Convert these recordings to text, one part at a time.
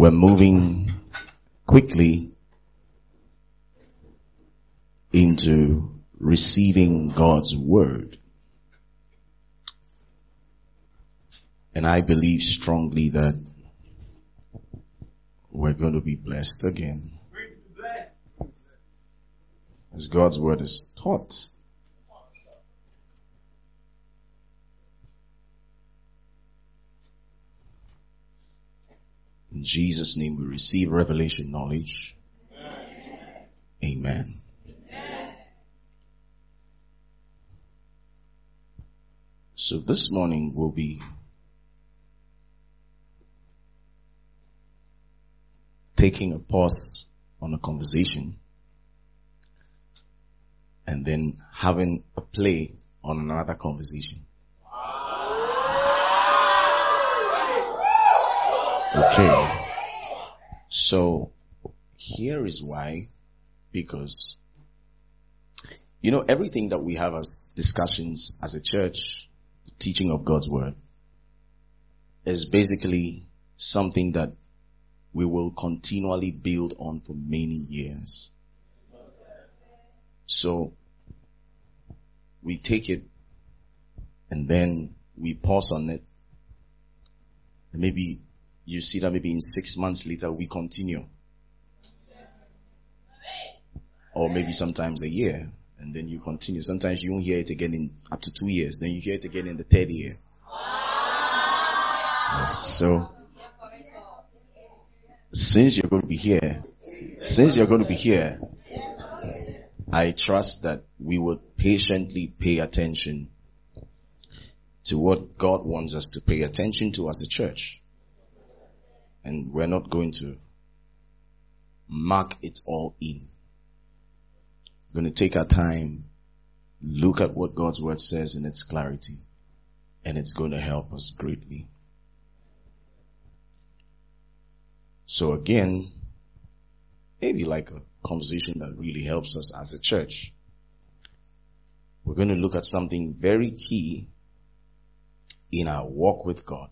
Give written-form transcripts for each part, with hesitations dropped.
We're moving quickly into receiving God's word. And I believe strongly that we're going to be blessed again, as God's word is taught. In Jesus' name we receive revelation knowledge. Amen. So this morning we'll be taking a pause on a conversation and then having a play on another conversation. Okay. So here is why. Because, everything that we have as discussions as a church, the teaching of God's word, is basically something that we will continually build on for many years. So we take it and then we pause on it. And maybe you see that maybe in 6 months later we continue. Or maybe sometimes a year, and then you continue. Sometimes you won't hear it again in up to 2 years. Then you hear it again in the third year. Yes, so since you're going to be here, I trust that we would patiently pay attention to what God wants us to pay attention to as a church. And we're not going to mark it all in. We're going to take our time, look at what God's word says in its clarity, and it's going to help us greatly. So again, maybe like a conversation that really helps us as a church. We're going to look at something very key in our walk with God.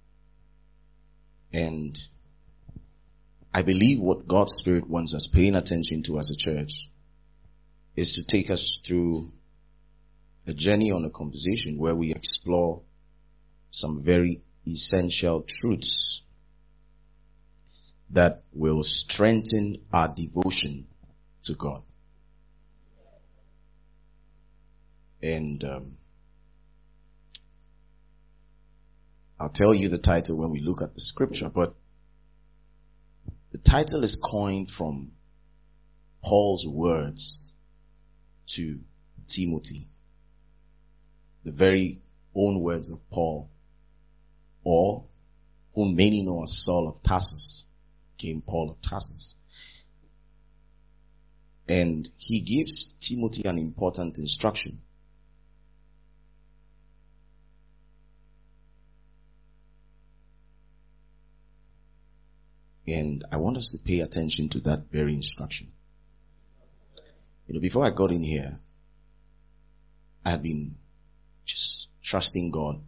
And I believe what God's Spirit wants us paying attention to as a church is to take us through a journey on a conversation where we explore some very essential truths that will strengthen our devotion to God. And I'll tell you the title when we look at the scripture, but the title is coined from Paul's words to Timothy. The very own words of Paul, or whom many know as Saul of Tarsus, came Paul of Tarsus. And he gives Timothy an important instruction. And I want us to pay attention to that very instruction. Before I got in here, I had been just trusting God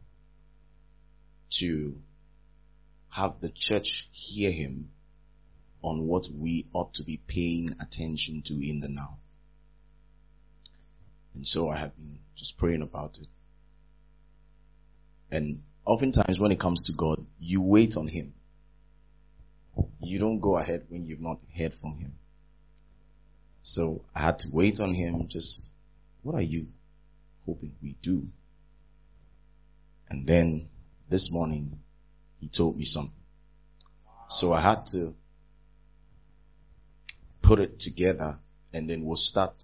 to have the church hear him on what we ought to be paying attention to in the now. And so I have been just praying about it. And oftentimes when it comes to God, you wait on him. You don't go ahead when you've not heard from him. So I had to wait on him. Just, what are you hoping we do? And then this morning, he told me something. So I had to put it together, and then we'll start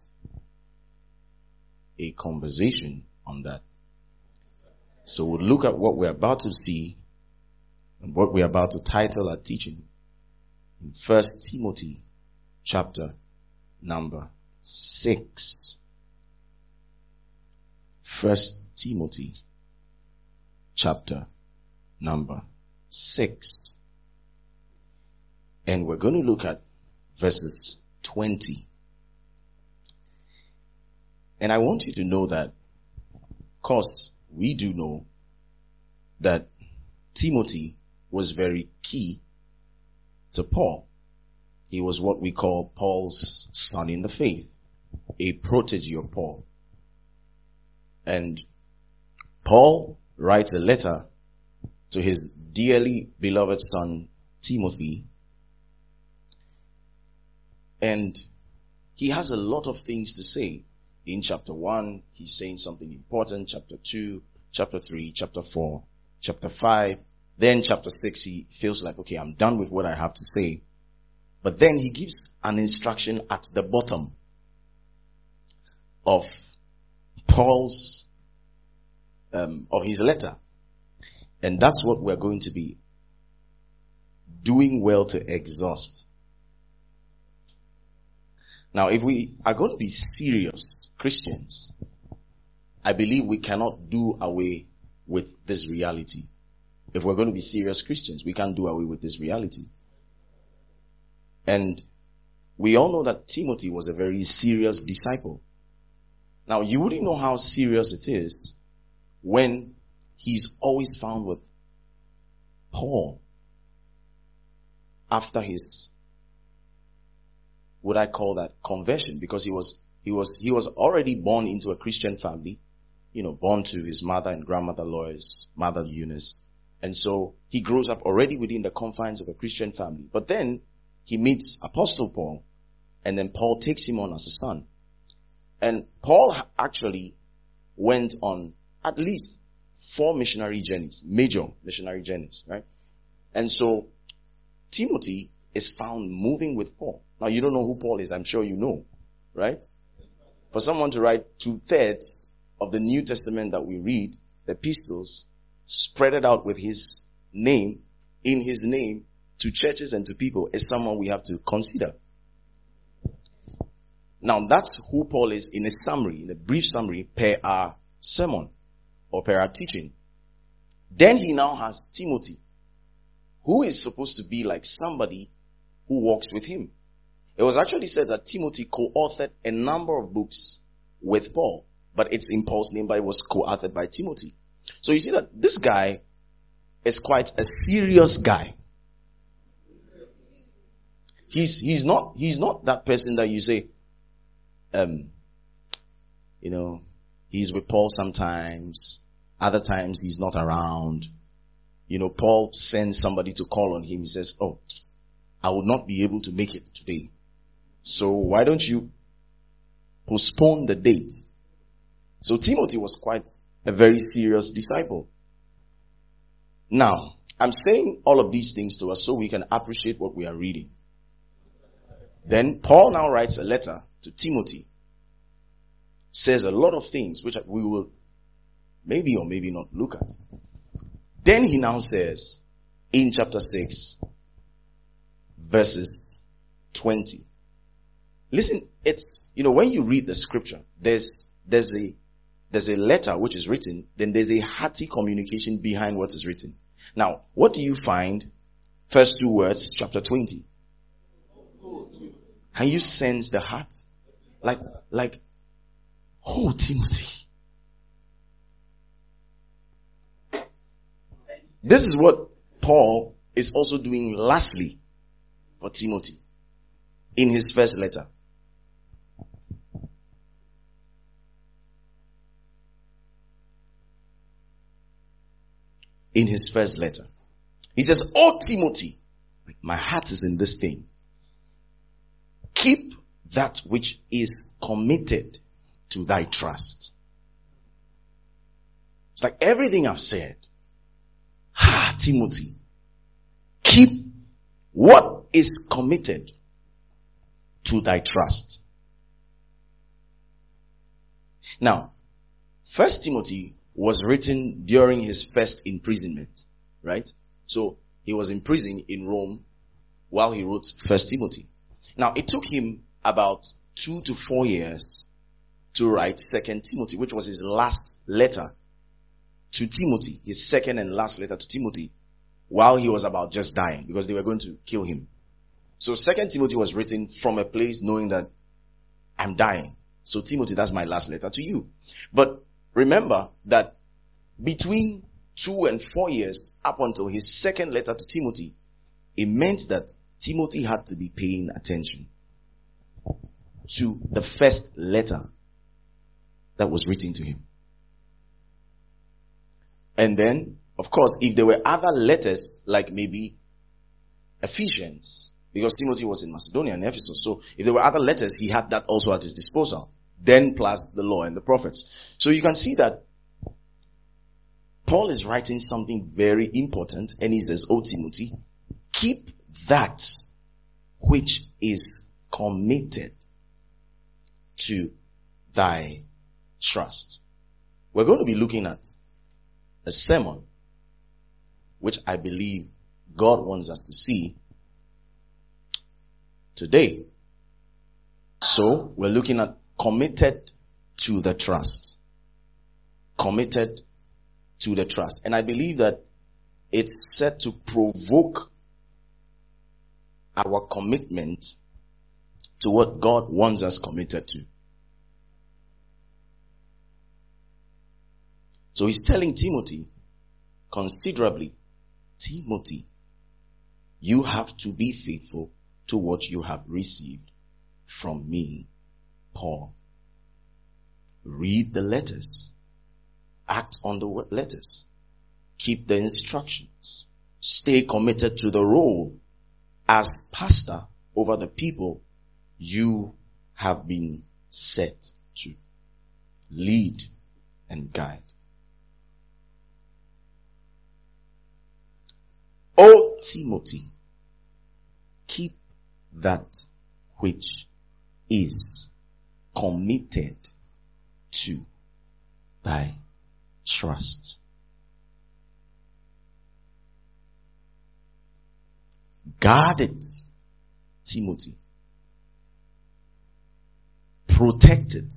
a conversation on that. So we'll look at what we're about to see and what we're about to title our teaching in 1 Timothy chapter number 6. 1 Timothy chapter number 6. And we're going to look at verses 20. And I want you to know that, of course, we do know that Timothy was very key to Paul. He was what we call Paul's son in the faith, a protege of Paul. And Paul writes a letter to his dearly beloved son, Timothy. And he has a lot of things to say. In chapter 1, he's saying something important. Chapter 2, chapter 3, chapter 4, chapter 5. Then chapter 6, he feels like, okay, I'm done with what I have to say. But then he gives an instruction at the bottom of Paul's, of his letter. And that's what we're going to be doing well to exhaust. Now, if we are going to be serious Christians, I believe we cannot do away with this reality. If we're going to be serious Christians, we can't do away with this reality. And we all know that Timothy was a very serious disciple. Now, you wouldn't know how serious it is when he's always found with Paul after his, would I call that conversion? Because he was already born into a Christian family, born to his mother and grandmother Lois, mother Eunice. And so he grows up already within the confines of a Christian family. But then he meets Apostle Paul, and then Paul takes him on as a son. And Paul actually went on at least 4 missionary journeys, major missionary journeys, right? And so Timothy is found moving with Paul. Now, you don't know who Paul is, I'm sure you know, right? For someone to write 2/3 of the New Testament that we read, the epistles, spread it out with his name, in his name, to churches and to people, is someone we have to consider. Now, that's who Paul is in a summary, in a brief summary, per our sermon or per our teaching. Then he now has Timothy, who is supposed to be like somebody who walks with him. It was actually said that Timothy co-authored a number of books with Paul, but it's in Paul's name, but it was co-authored by Timothy. So you see that this guy is quite a serious guy. He's not that person that you say, he's with Paul sometimes, other times he's not around. Paul sends somebody to call on him. He says, oh, I will not be able to make it today. So why don't you postpone the date? So Timothy was quite a very serious disciple. Now, I'm saying all of these things to us so we can appreciate what we are reading. Then Paul now writes a letter to Timothy. Says a lot of things which we will maybe or maybe not look at. Then he now says in chapter 6 verses 20. Listen, it's, when you read the scripture, there's a letter which is written, then there's a hearty communication behind what is written. Now, what do you find? First 2 words, chapter 20. Can you sense the heart? Like, oh, Timothy. This is what Paul is also doing lastly for Timothy in his first letter. In his first letter. He says, oh Timothy, my heart is in this thing. Keep that which is committed to thy trust. It's like everything I've said. Timothy, keep what is committed to thy trust. Now, 1 Timothy was written during his first imprisonment, right? So he was in prison in Rome while he wrote 1 Timothy. Now, it took him about 2 to 4 years to write 2 Timothy, which was his last letter to Timothy, his second and last letter to Timothy, while he was about just dying, because they were going to kill him. So 2 Timothy was written from a place knowing that I'm dying. So Timothy, that's my last letter to you. But remember that between 2 and 4 years up until his second letter to Timothy, it meant that Timothy had to be paying attention to the first letter that was written to him. And then, of course, if there were other letters, like maybe Ephesians, because Timothy was in Macedonia and Ephesus, so if there were other letters, he had that also at his disposal. Then plus the law and the prophets. So you can see that Paul is writing something very important, and he says, "O Timothy, keep that which is committed to thy trust." We're going to be looking at a sermon which I believe God wants us to see today. So we're looking at committed to the trust. Committed to the trust. And I believe that it's set to provoke our commitment to what God wants us committed to. So he's telling Timothy considerably, Timothy, you have to be faithful to what you have received from me, Paul. Read the letters. Act on the letters. Keep the instructions. Stay committed to the role as pastor over the people you have been set to lead and guide. O Timothy, keep that which is committed to thy trust. Guard it, Timothy. Protect it.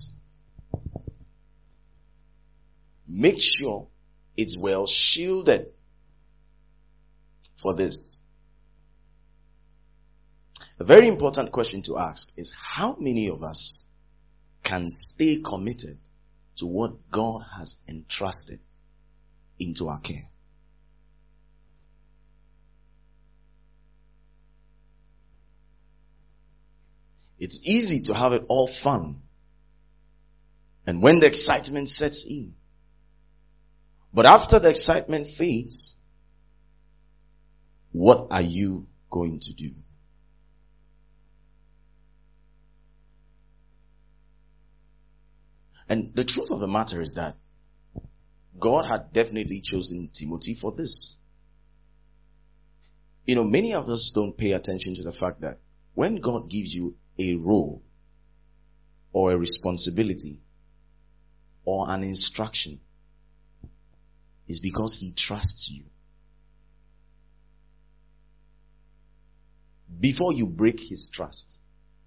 Make sure it's well shielded for this. A very important question to ask is, how many of us can stay committed to what God has entrusted into our care? It's easy to have it all fun, and when the excitement sets in, but after the excitement fades, what are you going to do? And the truth of the matter is that God had definitely chosen Timothy for this. You know, many of us don't pay attention to the fact that when God gives you a role or a responsibility or an instruction, it's because he trusts you. Before you break his trust,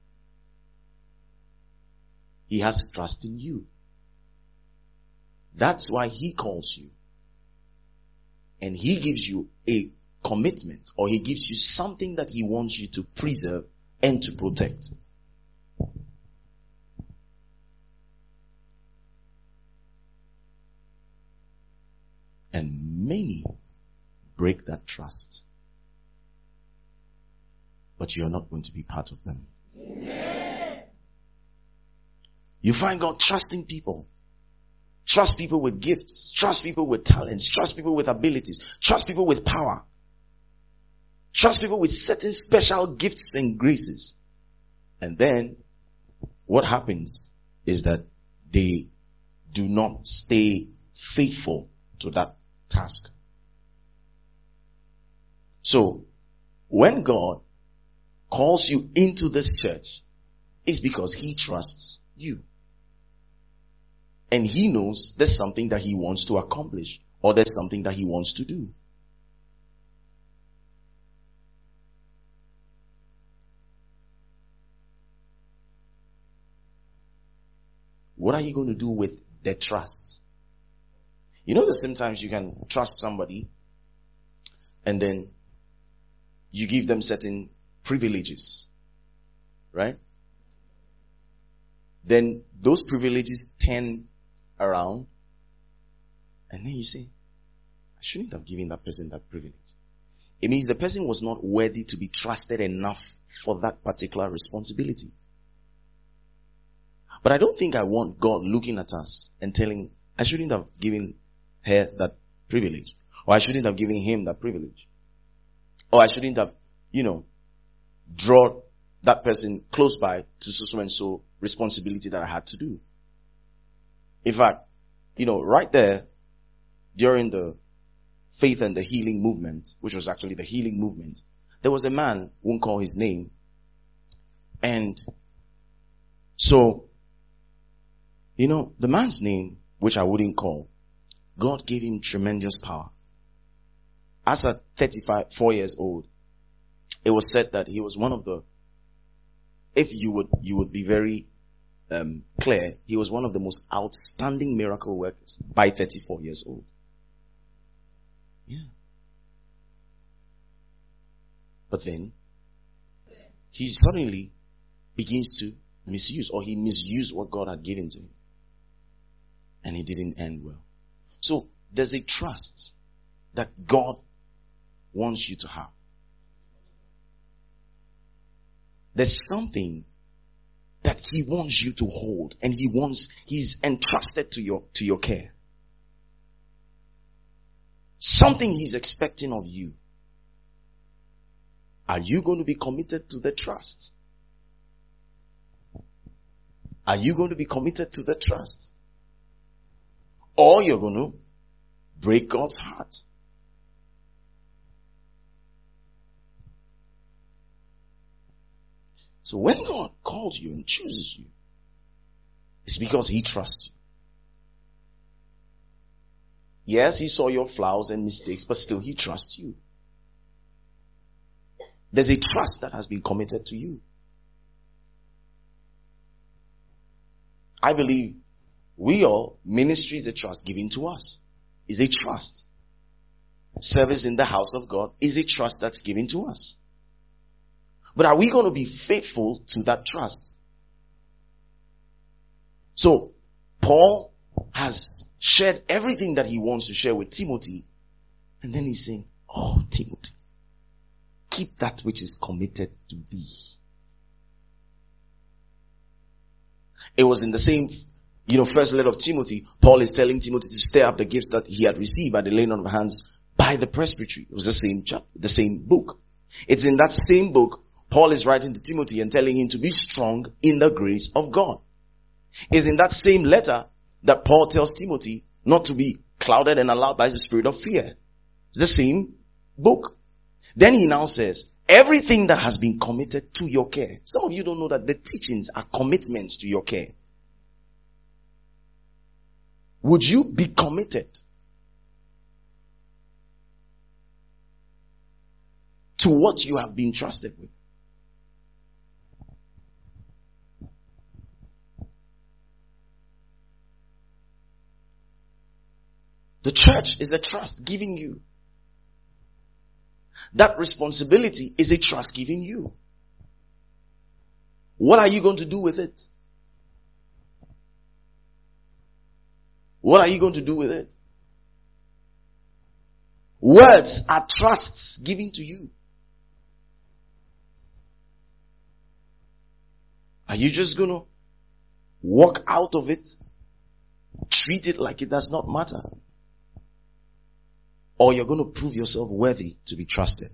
he has trust in you. That's why he calls you. And he gives you a commitment, or he gives you something that he wants you to preserve and to protect. And many break that trust. But you're not going to be part of them. Amen. You find God trusting people. Trust people with gifts. Trust people with talents. Trust people with abilities. Trust people with power. Trust people with certain special gifts and graces. And then what happens is that they do not stay faithful to that task. So when God calls you into this church, it's because he trusts you. And he knows there's something that he wants to accomplish, or there's something that he wants to do. What are you going to do with the trust? You know that sometimes you can trust somebody and then you give them certain privileges, right? Then those privileges turn around and then you say, I shouldn't have given that person that privilege. it means the person was not worthy to be trusted enough for that particular responsibility. But I don't think I want God looking at us and telling, I shouldn't have given her that privilege. Or I shouldn't have given him that privilege. Or I shouldn't have, drawn that person close by to so and so responsibility that I had to do. In fact, right there, during the faith and the healing movement, which was actually the healing movement, there was a man, won't call his name. And so, the man's name, which I wouldn't call, God gave him tremendous power. As at 4 years old, it was said that he was one of the, if you would be very clear, he was one of the most outstanding miracle workers by 34 years old. Yeah. But then, he suddenly begins to misuse, or he misused what God had given to him. And it didn't end well. So, there's a trust that God wants you to have. There's something that he wants you to hold, and he's entrusted to your care. Something he's expecting of you. Are you going to be committed to the trust? Are you going to be committed to the trust? Or you're going to break God's heart? So when God calls you and chooses you, it's because he trusts you. Yes, he saw your flaws and mistakes, but still he trusts you. There's a trust that has been committed to you. I believe ministry is a trust given to us. Is a trust. Service in the house of God is a trust that's given to us. But are we going to be faithful to that trust? So, Paul has shared everything that he wants to share with Timothy. And then he's saying, oh, Timothy, keep that which is committed to thee. It was in the same, first letter of Timothy. Paul is telling Timothy to stir up the gifts that he had received by the laying on of hands by the presbytery. It was the same chapter, the same book. It's in that same book Paul is writing to Timothy and telling him to be strong in the grace of God. It's in that same letter that Paul tells Timothy not to be clouded and allowed by the spirit of fear. It's the same book. Then he now says, everything that has been committed to your care. Some of you don't know that the teachings are commitments to your care. Would you be committed to what you have been trusted with? The church is a trust giving you. That responsibility is a trust giving you. What are you going to do with it? What are you going to do with it? Words are trusts given to you. Are you just going to walk out of it? Treat it like it does not matter? Or you're going to prove yourself worthy to be trusted?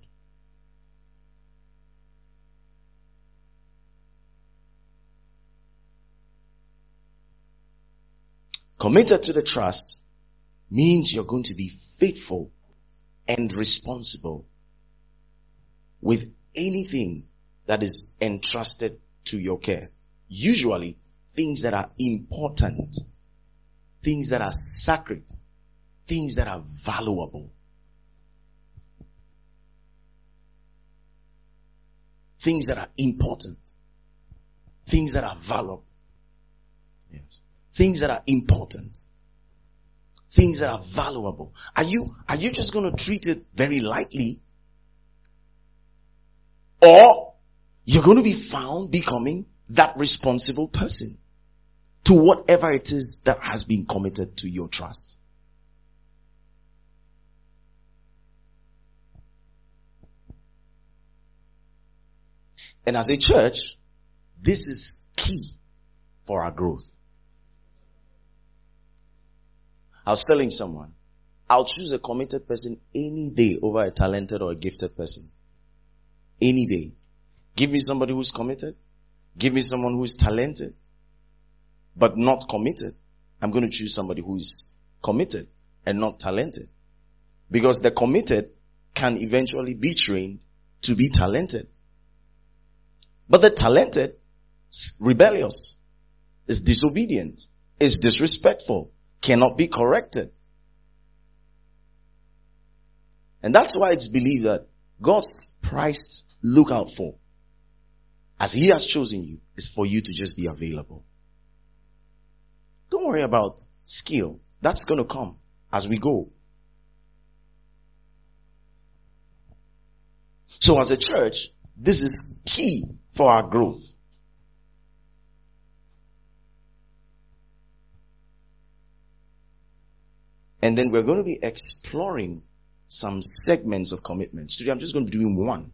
Committed to the trust means you're going to be faithful and responsible with anything that is entrusted to your care. Usually, things that are important, things that are sacred, things that are valuable. Things that are important. Things that are valuable. Yes. Things that are important. Things that are valuable. Are you just going to treat it very lightly? Or you're going to be found becoming that responsible person to whatever it is that has been committed to your trust? And as a church, this is key for our growth. I was telling someone, I'll choose a committed person any day over a talented or a gifted person. Any day. Give me somebody who's committed. Give me someone who is talented, but not committed. I'm going to choose somebody who is committed and not talented. Because the committed can eventually be trained to be talented. But the talented is rebellious, is disobedient, is disrespectful, cannot be corrected. And that's why it's believed that God's prized lookout for, as He has chosen you, is for you to just be available. Don't worry about skill. That's going to come as we go. So as a church, this is key for our growth. And then we're going to be exploring some segments of commitments. Today I'm just going to be doing one.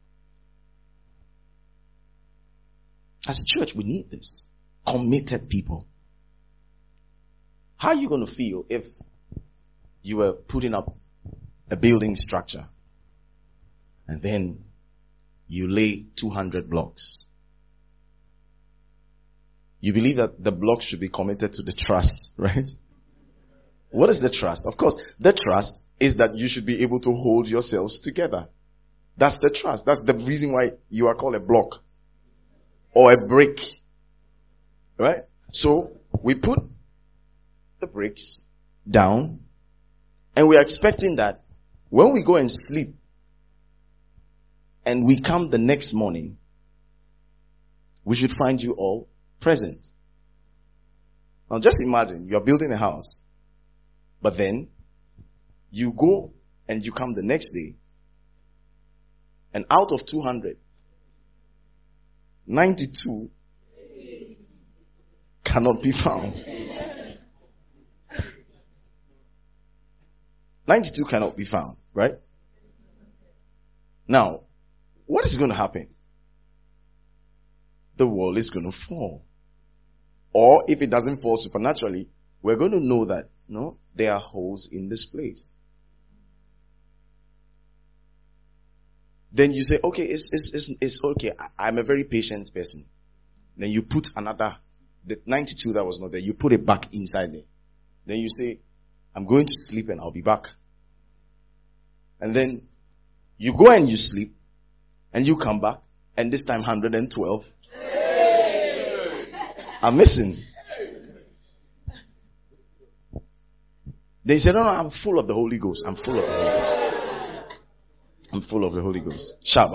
As a church, we need this. Committed people. How are you going to feel if you were putting up a building structure and then you lay 200 blocks? You believe that the blocks should be committed to the trust, right? What is the trust? Of course, the trust is that you should be able to hold yourselves together. That's the trust. That's the reason why you are called a block or a brick. Right? So we put the bricks down and we're expecting that when we go and sleep and we come the next morning, we should find you all present. Now just imagine you're building a house, but then you go and you come the next day, and out of 200, 92 cannot be found. 92 cannot be found, right? Now, what is going to happen? The wall is going to fall. Or if it doesn't fall supernaturally, we're going to know that, no, there are holes in this place. Then you say, okay, it's okay. I'm a very patient person. Then you put another, the 92 that was not there, you put it back inside there. Then you say, I'm going to sleep and I'll be back. And then you go and you sleep and you come back and this time 112 are missing. They said, no, I'm full of the Holy Ghost. I'm full of the Holy Ghost. I'm full of the Holy Ghost.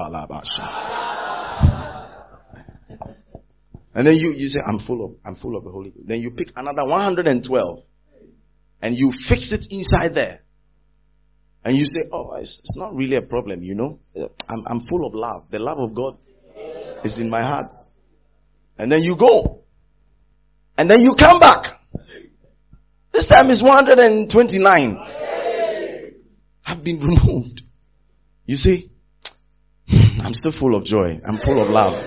And then you say, I'm full of the Holy Ghost. Then you pick another 112 and you fix it inside there. And you say, oh, it's not really a problem, you know. I'm full of love. The love of God is in my heart. And then you go. And then you come back. This time is 129. Have been removed. You see, I'm still full of joy. I'm full of love.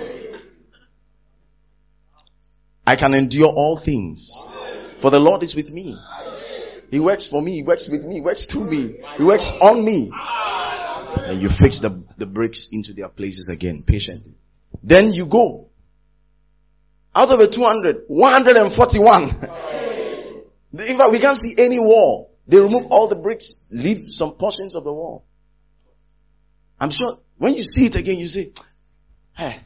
I can endure all things. For the Lord is with me. He works for me. He works with me. He works through me. He works on me. And you fix the bricks into their places again, patiently. Then you go. Out of the 200, 141. In fact, we can't see any wall. They remove all the bricks, leave some portions of the wall. I'm sure when you see it again, you say, hey,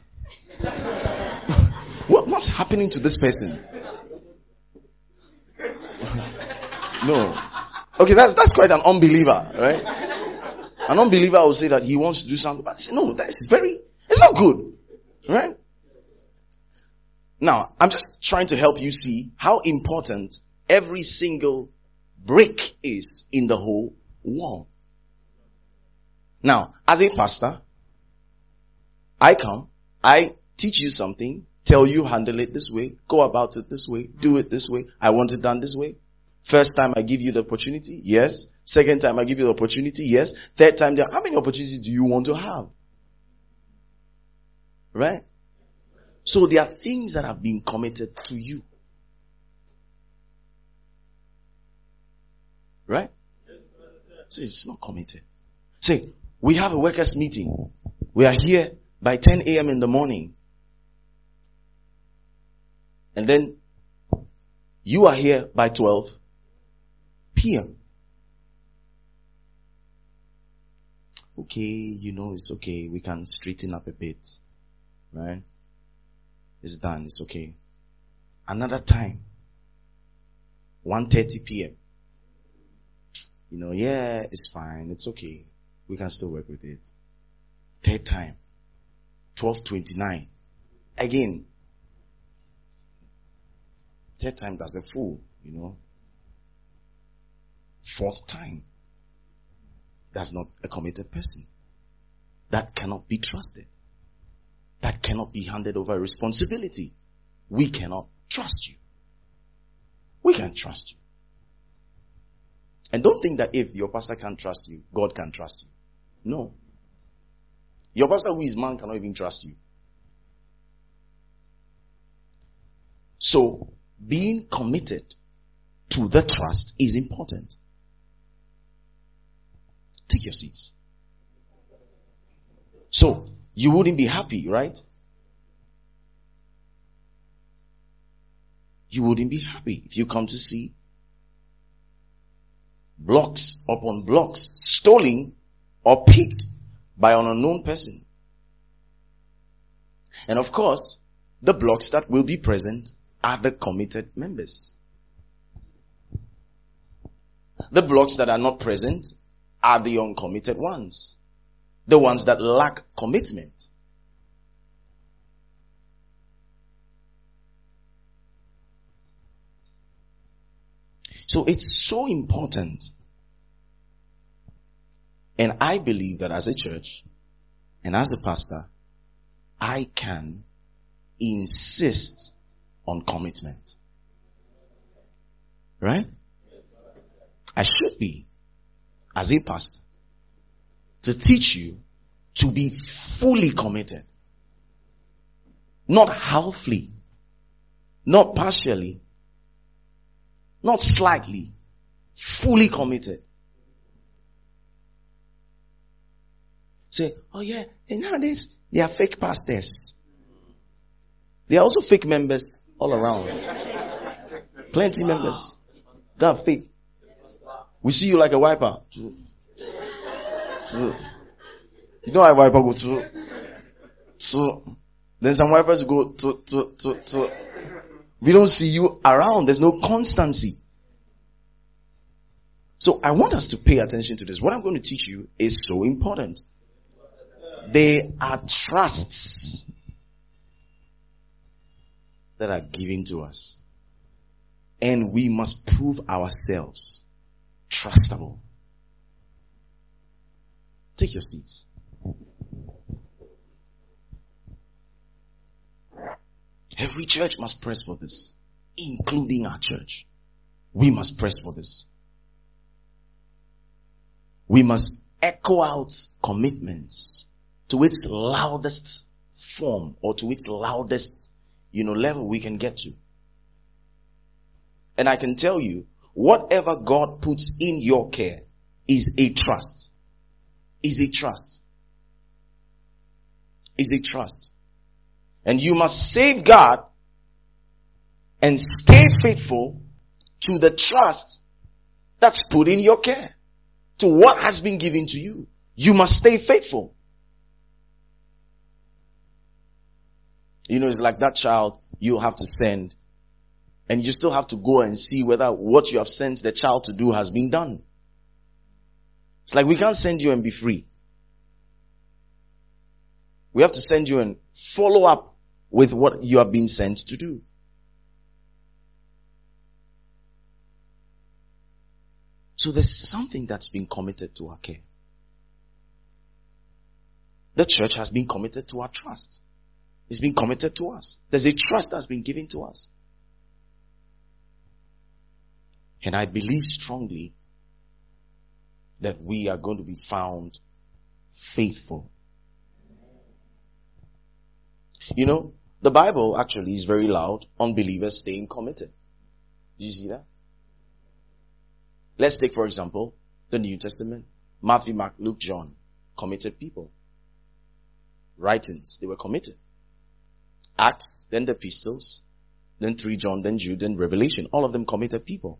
what's happening to this person? No. Okay, that's quite an unbeliever, right? An unbeliever will say that he wants to do something, but I say, no, it's not good. Right? Now, I'm just trying to help you see how important every single brick is in the whole wall. Now, as a pastor, I come, I teach you something, tell you handle it this way, go about it this way, do it this way, I want it done this way. First time I give you the opportunity, yes. Second time I give you the opportunity, yes. Third time, how many opportunities do you want to have? Right? So there are things that have been committed to you. Right? See, it's not committed. Say, we have a workers' meeting. We are here by 10 a.m. in the morning. And then you are here by 12 p.m. Okay, it's okay. We can straighten up a bit. Right? It's done. It's okay. Another time. 1:30 p.m. Yeah, it's fine. It's okay. We can still work with it. Third time. 12:29. Again. Third time, that's a fool, Fourth time. That's not a committed person. That cannot be trusted. That cannot be handed over responsibility. We cannot trust you. We can't trust you. And don't think that if your pastor can't trust you, God can trust you. No. Your pastor who is man cannot even trust you. So, being committed to the trust is important. Take your seats. So, you wouldn't be happy, right? You wouldn't be happy if you come to see blocks upon blocks stolen or picked by an unknown person. And of course, the blocks that will be present are the committed members. The blocks that are not present are the uncommitted ones. The ones that lack commitment. So it's so important. And I believe that as a church and as a pastor, I can insist on commitment. Right? I should be, as a pastor, to teach you to be fully committed. Not halfly. Not partially. Not slightly. Fully committed. Say, oh yeah, and nowadays, they are fake pastors. They are also fake members all around. Plenty members. They are fake. We see you like a wiper. So, you know how a wiper go to? So, then some wipers go to. We don't see you around. There's no constancy. So I want us to pay attention to this. What I'm going to teach you is so important. They are trusts that are given to us. And we must prove ourselves trustable. Take your seats. Every church must press for this, including our church. We must press for this. We must echo out commitments to its loudest form or to its loudest, level we can get to. And I can tell you, whatever God puts in your care is a trust. Is a trust. Is a trust. And you must safeguard and stay faithful to the trust that's put in your care. To what has been given to you. You must stay faithful. It's like that child you have to send. And you still have to go and see whether what you have sent the child to do has been done. It's like we can't send you and be free. We have to send you and follow up with what you have been sent to do. So there's something that's been committed to our care. The church has been committed to our trust. It's been committed to us. There's a trust that's been given to us. And I believe strongly that we are going to be found faithful. You know, the Bible actually is very loud on believers staying committed. Do you see that? Let's take, for example, the New Testament. Matthew, Mark, Luke, John. Committed people. Writings, they were committed. Acts, then the epistles, then 3 John, then Jude, then Revelation. All of them committed people.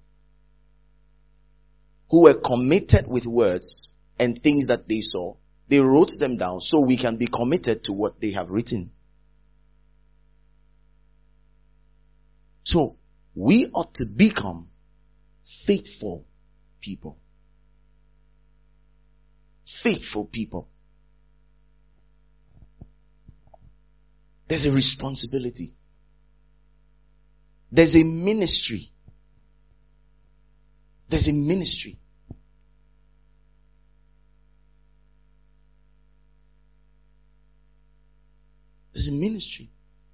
Who were committed with words and things that they saw. They wrote them down so we can be committed to what they have written. So, we ought to become faithful people. Faithful people. There's a responsibility. There's a ministry. There's a ministry. There's a ministry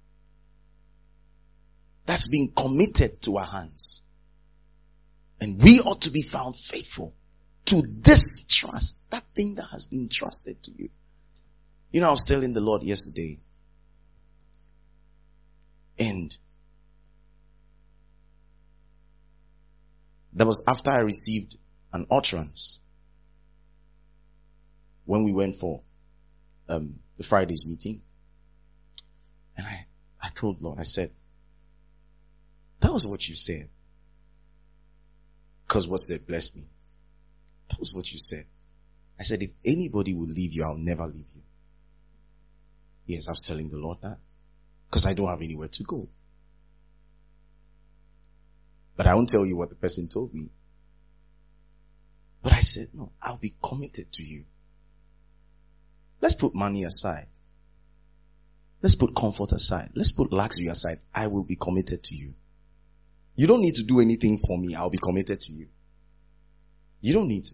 that's been committed to our hands. And we ought to be found faithful to this trust, that thing that has been trusted to you. You know, I was telling the Lord yesterday, and that was after I received an utterance when we went for the Friday's meeting. And I told Lord, I said, that was what you said. Because what said, bless me. That was what you said. I said, if anybody will leave you, I'll never leave you. Yes, I was telling the Lord that. Because I don't have anywhere to go. But I won't tell you what the person told me. But I said, no, I'll be committed to you. Let's put money aside. Let's put comfort aside. Let's put luxury aside. I will be committed to you. You don't need to do anything for me. I'll be committed to you. You don't need to.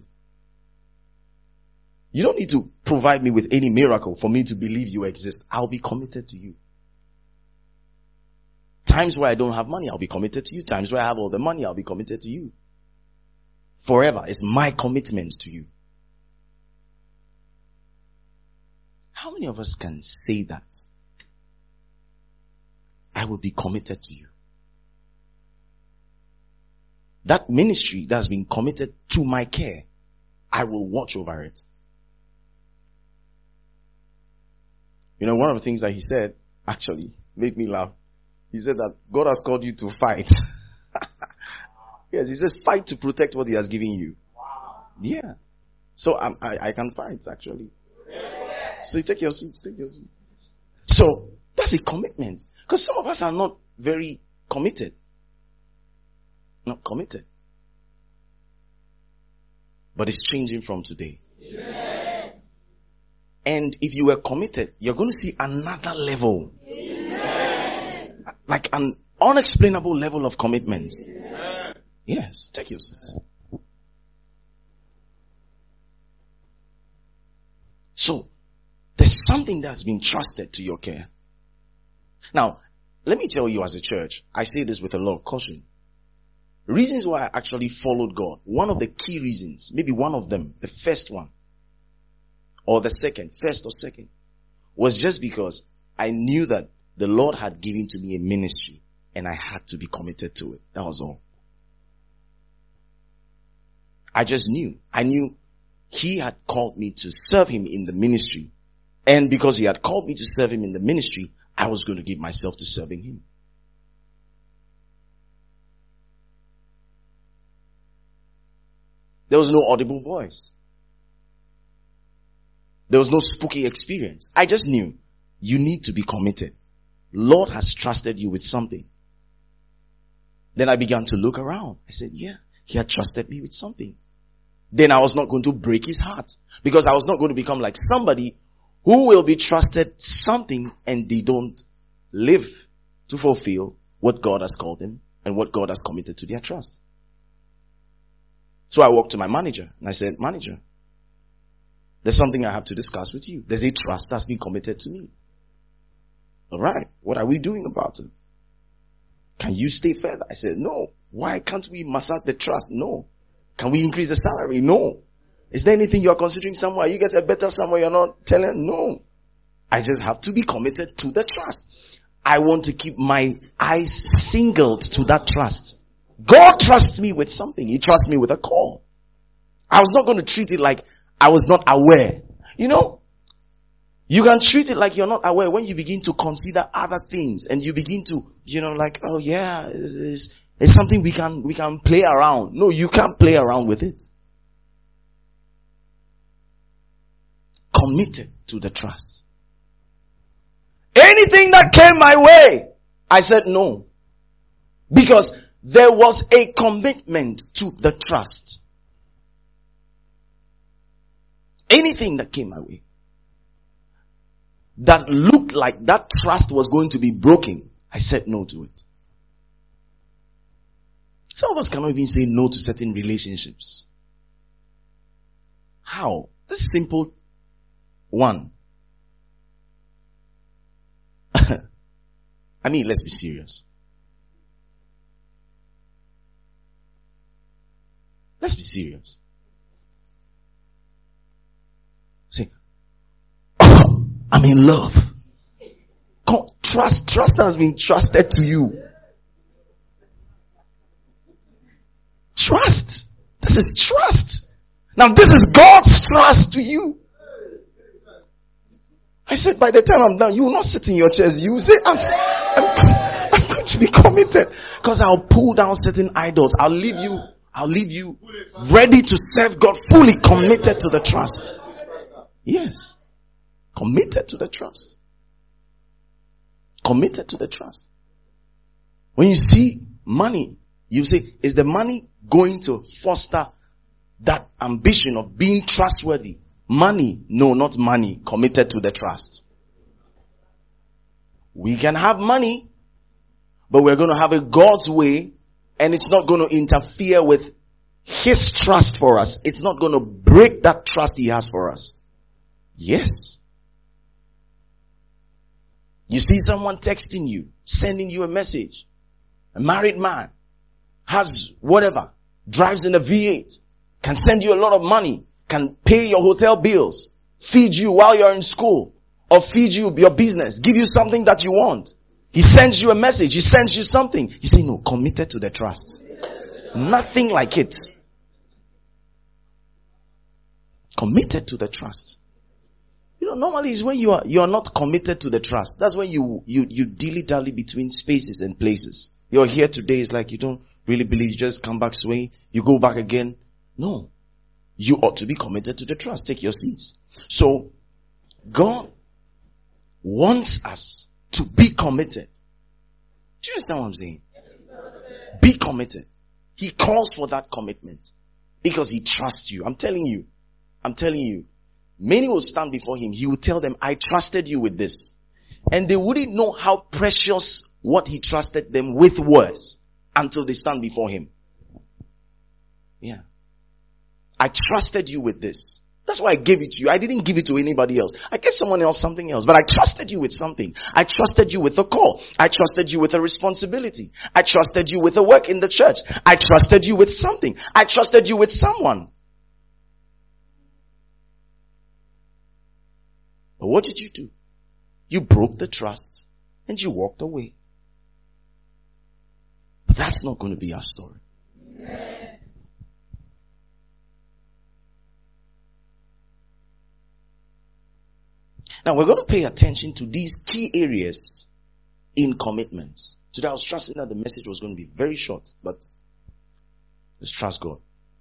You don't need to provide me with any miracle for me to believe you exist. I'll be committed to you. Times where I don't have money, I'll be committed to you. Times where I have all the money, I'll be committed to you. Forever. It's my commitment to you. How many of us can say that? I will be committed to you. That ministry that has been committed to my care, I will watch over it. You know, one of the things that he said actually made me laugh. He said that God has called you to fight. Yes, he says fight to protect what he has given you. Wow. Yeah. So I can fight actually. Yes. So take your seat. So that's a commitment. Because some of us are not very committed. Not committed. But it's changing from today. Yes. And if you were committed, you're going to see another level. Yes. Like an unexplainable level of commitment. Yes. Yes, take your seat. So, there's something that's been trusted to your care. Now, let me tell you as a church, I say this with a lot of caution. Reasons why I actually followed God. One of the key reasons, maybe one of them, the first one, or the second, first or second, was just because I knew that the Lord had given to me a ministry and I had to be committed to it. That was all. I just knew. I knew He had called me to serve Him in the ministry. And because He had called me to serve Him in the ministry, I was going to give myself to serving Him. There was no audible voice. There was no spooky experience. I just knew you need to be committed. Lord has trusted you with something. Then I began to look around. I said, yeah, He had trusted me with something. Then I was not going to break His heart, because I was not going to become like somebody who will be trusted something and they don't live to fulfill what God has called them and what God has committed to their trust. So I walked to my manager and I said, manager, there's something I have to discuss with you. There's a trust that's been committed to me. All right. What are we doing about it? Can you stay further? I said, no. Why can't we massage the trust? No. Can we increase the salary? No. Is there anything you're considering somewhere? You get a better somewhere you're not telling? No. I just have to be committed to the trust. I want to keep my eyes singled to that trust. God trusts me with something. He trusts me with a call. I was not going to treat it like I was not aware. You know, you can treat it like you're not aware when you begin to consider other things and you begin to, like, oh yeah, it's something we can play around. No, you can't play around with it. Committed to the trust. Anything that came my way, I said no. Because there was a commitment to the trust. Anything that came my way that looked like that trust was going to be broken, I said no to it. Some of us cannot even say no to certain relationships. How? This simple one. I mean, let's be serious. Let's be serious. Say, I'm in love. Trust has been trusted to you. Trust. This is trust. Now this is God's trust to you. I said, by the time I'm done, you will not sit in your chairs. You will say, I'm going to be committed. Because I'll pull down certain idols. I'll leave you ready to serve God, fully committed to the trust. Yes. Committed to the trust. Committed to the trust. When you see money, you say, is the money going to foster that ambition of being trustworthy? Money? No, not money. Committed to the trust. We can have money, but we're going to have it God's way, and it's not going to interfere with His trust for us. It's not going to break that trust He has for us. Yes. You see someone texting you, sending you a message. A married man has whatever, drives in a V8, can send you a lot of money, can pay your hotel bills, feed you while you're in school, or feed you your business, give you something that you want. He sends you a message, he sends you something. You say, no, committed to the trust. Nothing like it. Committed to the trust. Normally it's when you are not committed to the trust. That's when you dilly-dally between spaces and places. You're here today, it's like you don't really believe, you just come back swaying, you go back again. No. You ought to be committed to the trust. Take your seats. So, God wants us to be committed. Do you understand what I'm saying? Be committed. He calls for that commitment because He trusts you. I'm telling you. Many will stand before Him. He will tell them, I trusted you with this. And they wouldn't know how precious what He trusted them with was until they stand before Him. Yeah. I trusted you with this. That's why I gave it to you. I didn't give it to anybody else. I gave someone else something else, but I trusted you with something. I trusted you with a call. I trusted you with a responsibility. I trusted you with a work in the church. I trusted you with something. I trusted you with someone. But what did you do? You broke the trust and you walked away. But that's not going to be our story. Now we're going to pay attention to these key areas in commitments. Today I was trusting that the message was going to be very short, but let's trust God.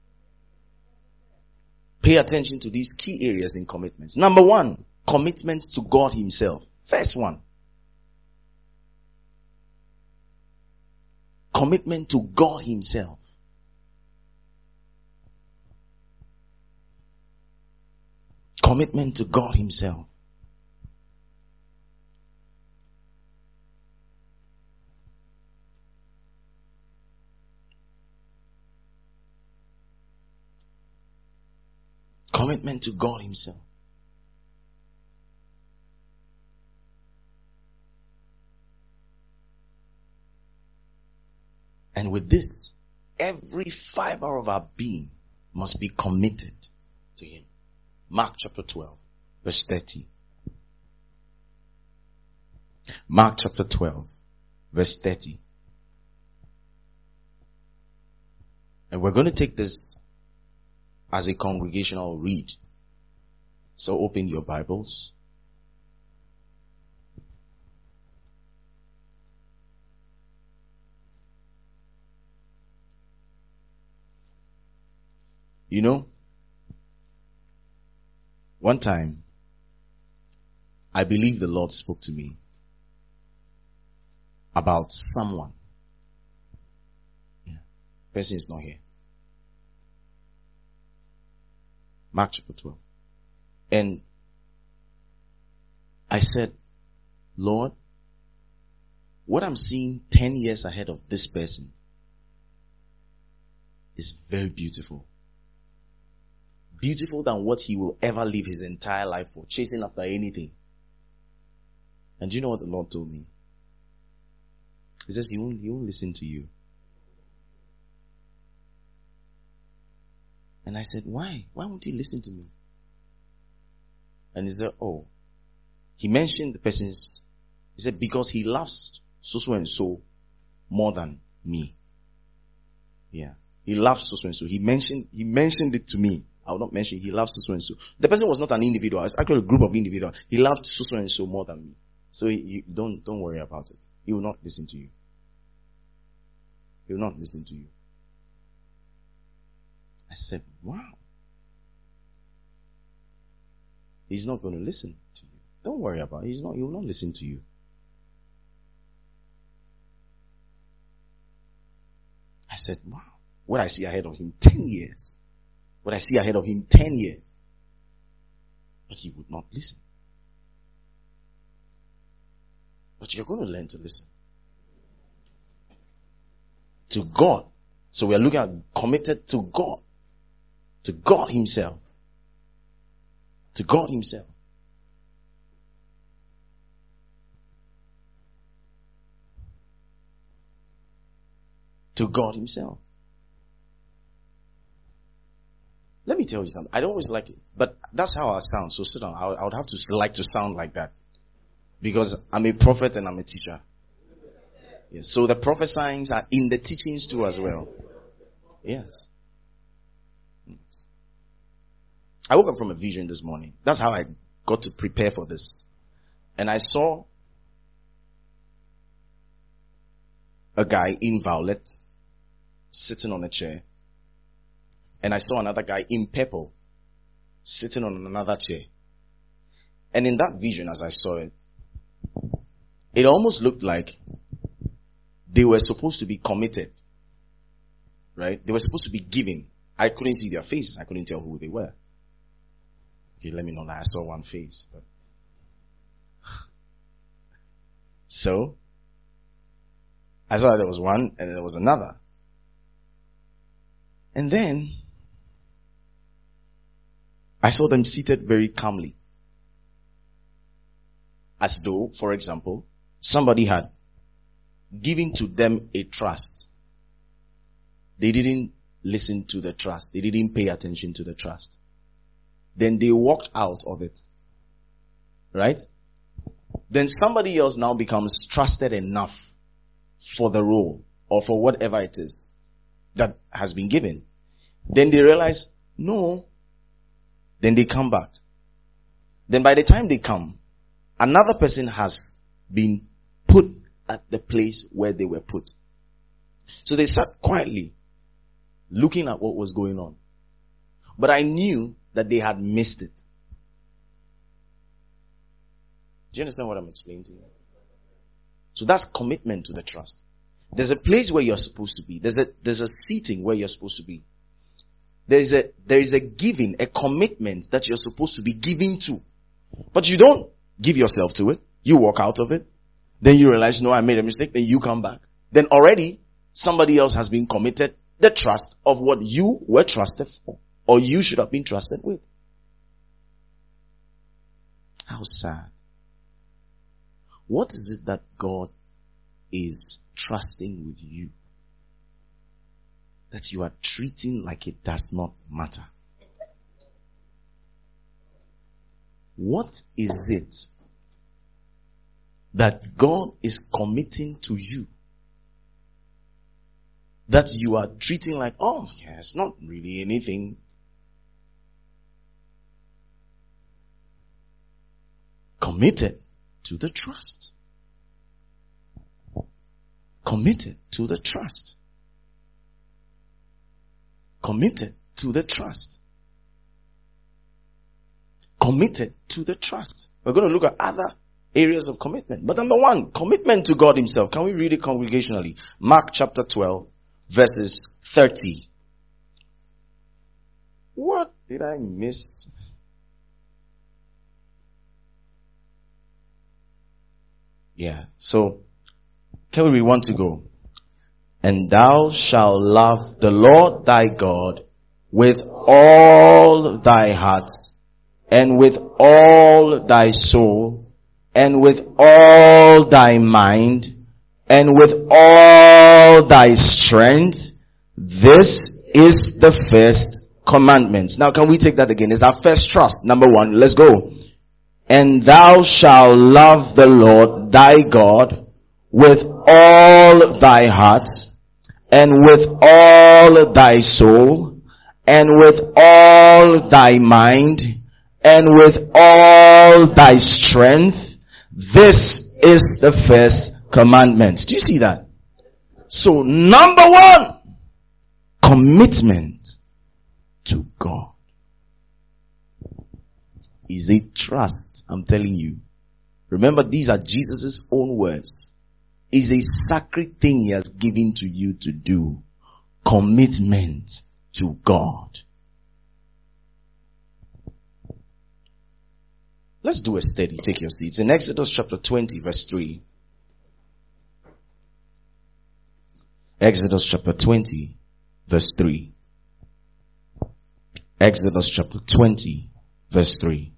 Pay attention to these key areas in commitments. Number one, commitment to God Himself. First one. Commitment to God Himself. Commitment to God Himself. Commitment to God Himself. And with this, every fiber of our being must be committed to Him. Mark chapter 12, verse 30. Mark chapter 12, verse 30. And we're going to take this as a congregational read. So open your Bibles. You know, one time, I believe the Lord spoke to me about someone. Yeah. Person is not here. Mark chapter 12. And I said, Lord, what I'm seeing 10 years ahead of this person is very beautiful. Beautiful than what he will ever live his entire life for, chasing after anything. And do you know what the Lord told me? He says he won't listen to you. And I said, why? Why won't he listen to me? And he said, he mentioned the person's, he said, because he loves so and so more than me. Yeah. He loves so and so. He mentioned it to me. I will not mention he loves so and so. The person was not an individual. It's actually a group of individuals. He loved so and so more than me. So don't worry about it. He will not listen to you. He will not listen to you. I said, wow. He's not going to listen to you. Don't worry about it. He will not listen to you. I said, wow. What I see ahead of him 10 years. What I see ahead of him 10 years. But he would not listen. But you're going to learn to listen. To God. So we are looking at committed to God. To God himself. To God himself. To God himself. Let me tell you something. I don't always like it, but that's how I sound. So sit down. I would have to like to sound like that. Because I'm a prophet and I'm a teacher. Yes. So the prophesyings are in the teachings too as well. Yes. I woke up from a vision this morning. That's how I got to prepare for this. And I saw a guy in violet sitting on a chair. And I saw another guy in purple sitting on another chair. And in that vision, as I saw it, it almost looked like they were supposed to be committed. Right? They were supposed to be giving. I couldn't see their faces. I couldn't tell who they were. Okay, let me know that I saw one face. But so, I saw that there was one and there was another. And then, I saw them seated very calmly. As though, for example, somebody had given to them a trust. They didn't listen to the trust. They didn't pay attention to the trust. Then they walked out of it. Right? Then somebody else now becomes trusted enough for the role or for whatever it is that has been given. Then they realize, no. Then they come back. Then by the time they come, another person has been put at the place where they were put. So they sat quietly looking at what was going on. But I knew that they had missed it. Do you understand what I'm explaining to you? So that's commitment to the trust. There's a place where you're supposed to be. There's a seating where you're supposed to be. There is a giving, a commitment that you're supposed to be giving to. But you don't give yourself to it. You walk out of it. Then you realize, no, I made a mistake. Then you come back. Then already somebody else has been committed the trust of what you were trusted for. Or you should have been trusted with. How sad. What is it that God is trusting with you that you are treating like it does not matter? What is it that God is committing to you, that you are treating like, oh, yeah, it's not really anything. Committed to the trust. Committed to the trust. Committed to the trust. Committed to the trust. We're going to look at other areas of commitment. But number one, commitment to God himself. Can we read it congregationally? Mark chapter 12, verses 30. What did I miss? Yeah. So, can we read one to go? And thou shalt love the Lord thy God with all thy heart, and with all thy soul, and with all thy mind, and with all thy strength. This is the first commandment. Now can we take that again? It's our first trust. Number one, let's go. And thou shalt love the Lord thy God with all thy heart, and with all thy soul, and with all thy mind, and with all thy strength. This is the first commandment. Do you see that? So number one, commitment to God is a trust. I'm telling you. Remember, these are Jesus' own words. Is a sacred thing he has given to you to do. Commitment to God. Let's do a study. Take your seats. In Exodus chapter 20 verse 3. Exodus chapter 20 verse 3. Exodus chapter 20 verse 3.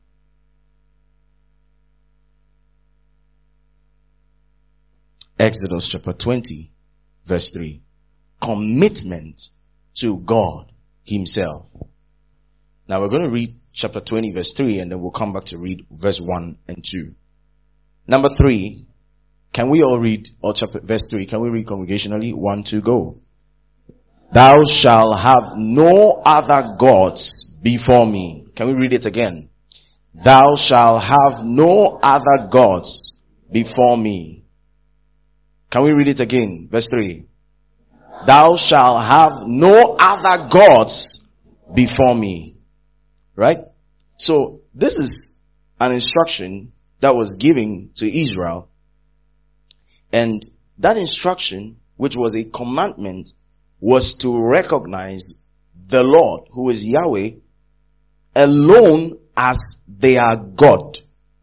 Exodus chapter 20 verse 3. Commitment to God himself. Now we're going to read chapter 20 verse 3 and then we'll come back to read verse 1 and 2. Number 3. Can we all read, or chapter verse 3, can we read congregationally? 1, 2, go. Thou shalt have no other gods before me. Can we read it again? Thou shalt have no other gods before me. Can we read it again? Verse 3. Thou shalt have no other gods before me. Right? So, this is an instruction that was given to Israel. And that instruction, which was a commandment, was to recognize the Lord, who is Yahweh, alone as their God.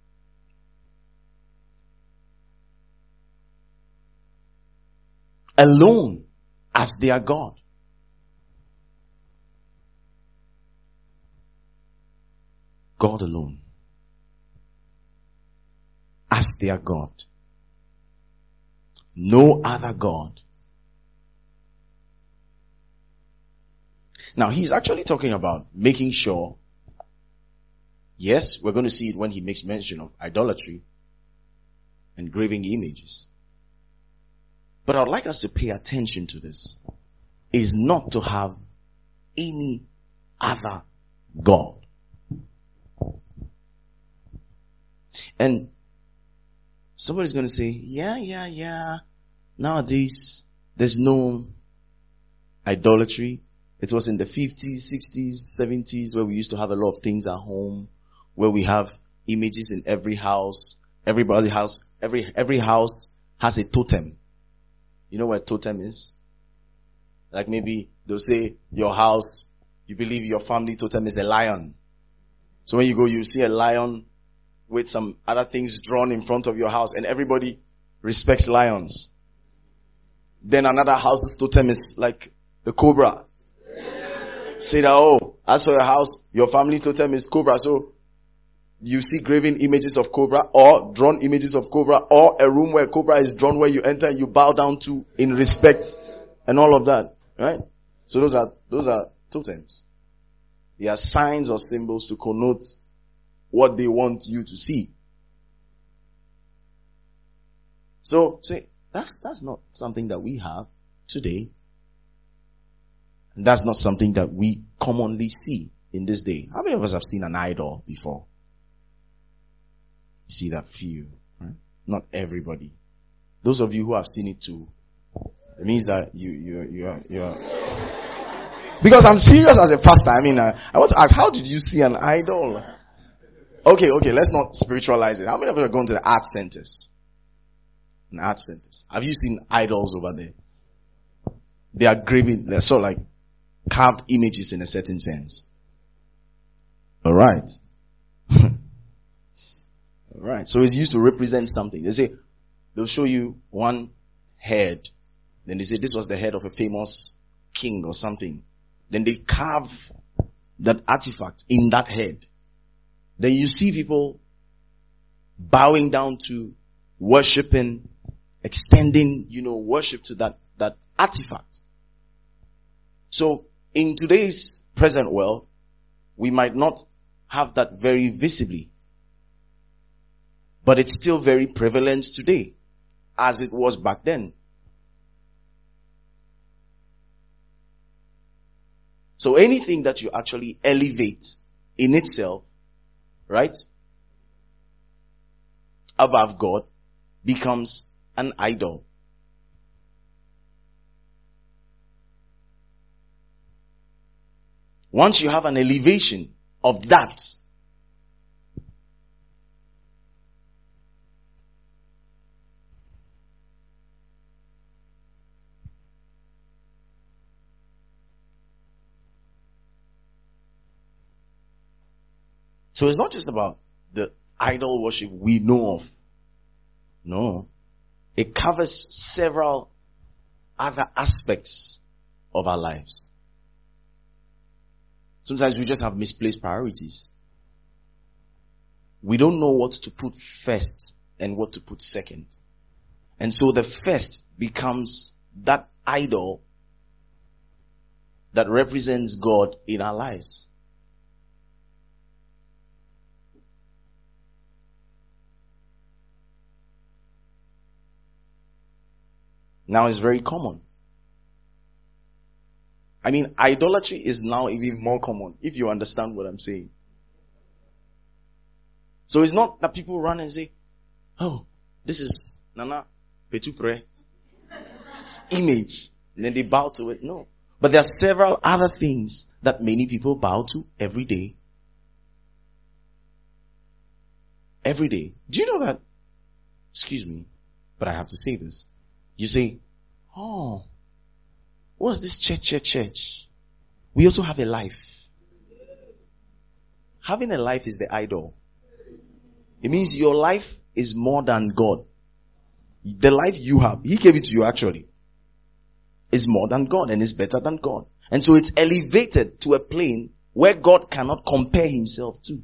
Alone as their God. God alone. As their God. No other God. Now he's actually talking about making sure, yes, we're going to see it when he makes mention of idolatry and graving images. But I'd like us to pay attention to this. Is not to have any other God. And somebody's going to say, yeah. Nowadays, there's no idolatry. It was in the 50s, 60s, 70s where we used to have a lot of things at home, where we have images in every house. Every house has a totem. You know what a totem is? Like maybe they'll say your house, you believe your family totem is a lion. So when you go, you see a lion with some other things drawn in front of your house, and everybody respects lions. Then another house's totem is like the cobra. Say that, oh, as for your house, your family totem is cobra. So you see graven images of cobra, or drawn images of cobra, or a room where cobra is drawn, where you enter and you bow down to in respect, and all of that, right? So those are totems. They are signs or symbols to connote what they want you to see. So say that's not something that we have today. And that's not something that we commonly see in this day. How many of us have seen an idol before? You see that few, right? Not everybody. Those of you who have seen it too, it means that you are. Because I'm serious as a pastor. I mean, I want to ask, how did you see an idol? Okay, let's not spiritualize it. How many of you are going to the art centers? In art centers. Have you seen idols over there? They are graving, they're sort of like carved images in a certain sense. Alright. Alright. So it's used to represent something. They'll show you one head. Then they say this was the head of a famous king or something. Then they carve that artifact in that head. Then you see people bowing down to, worshiping, extending, worship to that artifact. So in today's present world, we might not have that very visibly, but it's still very prevalent today, as it was back then. So anything that you actually elevate in itself, right, above God, becomes an idol. Once you have an elevation of that, so it's not just about the idol worship we know of. No. It covers several other aspects of our lives. Sometimes we just have misplaced priorities. We don't know what to put first and what to put second. And so the first becomes that idol that represents God in our lives. Now it's very common. I mean, idolatry is now even more common, if you understand what I'm saying. So it's not that people run and say, oh, this is Nana Petupre image. And then they bow to it. No. But there are several other things that many people bow to every day. Every day. Do you know that? Excuse me, but I have to say this. You say, oh, what's this church? We also have a life. Having a life is the idol. It means your life is more than God. The life you have, He gave it to you actually, is more than God and is better than God. And so it's elevated to a plane where God cannot compare Himself to.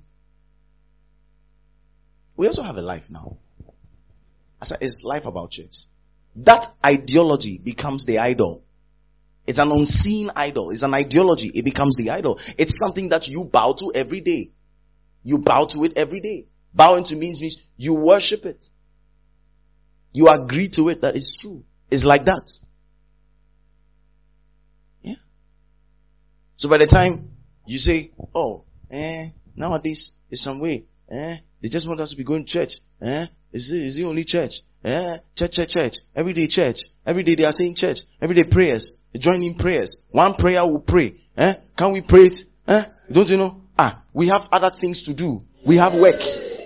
We also have a life now. I said, it's life about church. That ideology becomes the idol. It's an unseen idol. It's an ideology. It becomes the idol. It's something that you bow to every day. You bow to it every day. Bowing to means you worship it. You agree to it that it's true. It's like that. Yeah. So by the time you say, oh, nowadays it's some way. They just want us to be going to church. Is it only church? Church. Every day church. Every day they are saying church. Every day prayers. They join in prayers. One prayer will pray. Can we pray it? Don't you know? We have other things to do. We have work.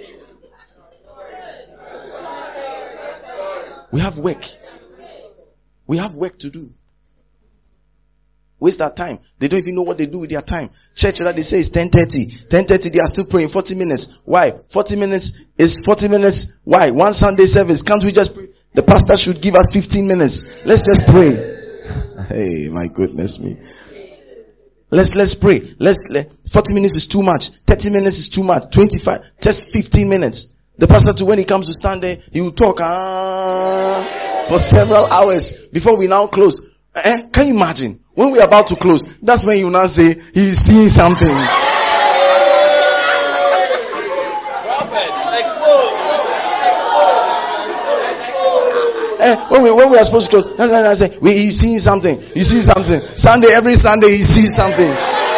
We have work. We have work to do. Waste our time. They don't even know what they do with their time. Church that they say is 10:30. 10:30 they are still praying 40 minutes. Why? 40 minutes is 40 minutes. Why? One Sunday service. Can't we just pray? The pastor should give us 15 minutes. Let's just pray. Hey, my goodness me. Let's pray. 40 minutes is too much. 30 minutes is too much. 25. Just 15 minutes. The pastor too, when he comes to stand there, he will talk for several hours before we now close. Can you imagine? When we're about to close, that's when you now say, he's seeing something. when we are supposed to close, I say, he's seeing something. He sees something. Sunday, every Sunday, he sees something.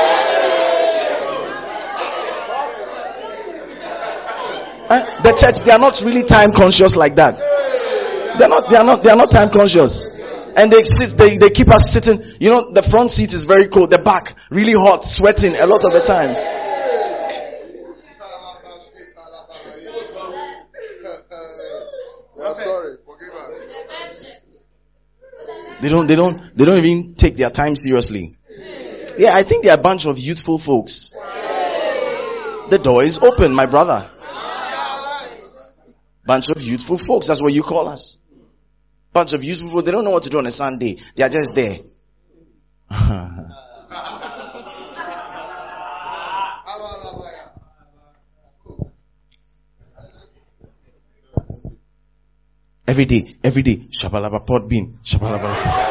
The church, they are not really time conscious like that. They are not time conscious. And they keep us sitting. You know, the front seat is very cold. The back, really hot, sweating a lot of the times. Sorry, forgive us. They don't even take their time seriously. Yeah, I think they are a bunch of youthful folks. The door is open, my brother. Bunch of youthful folks, that's what you call us. Bunch of youthful folks, they don't know what to do on a Sunday. They are just there. Every day. Shabalaba pot bean. Shabalaba.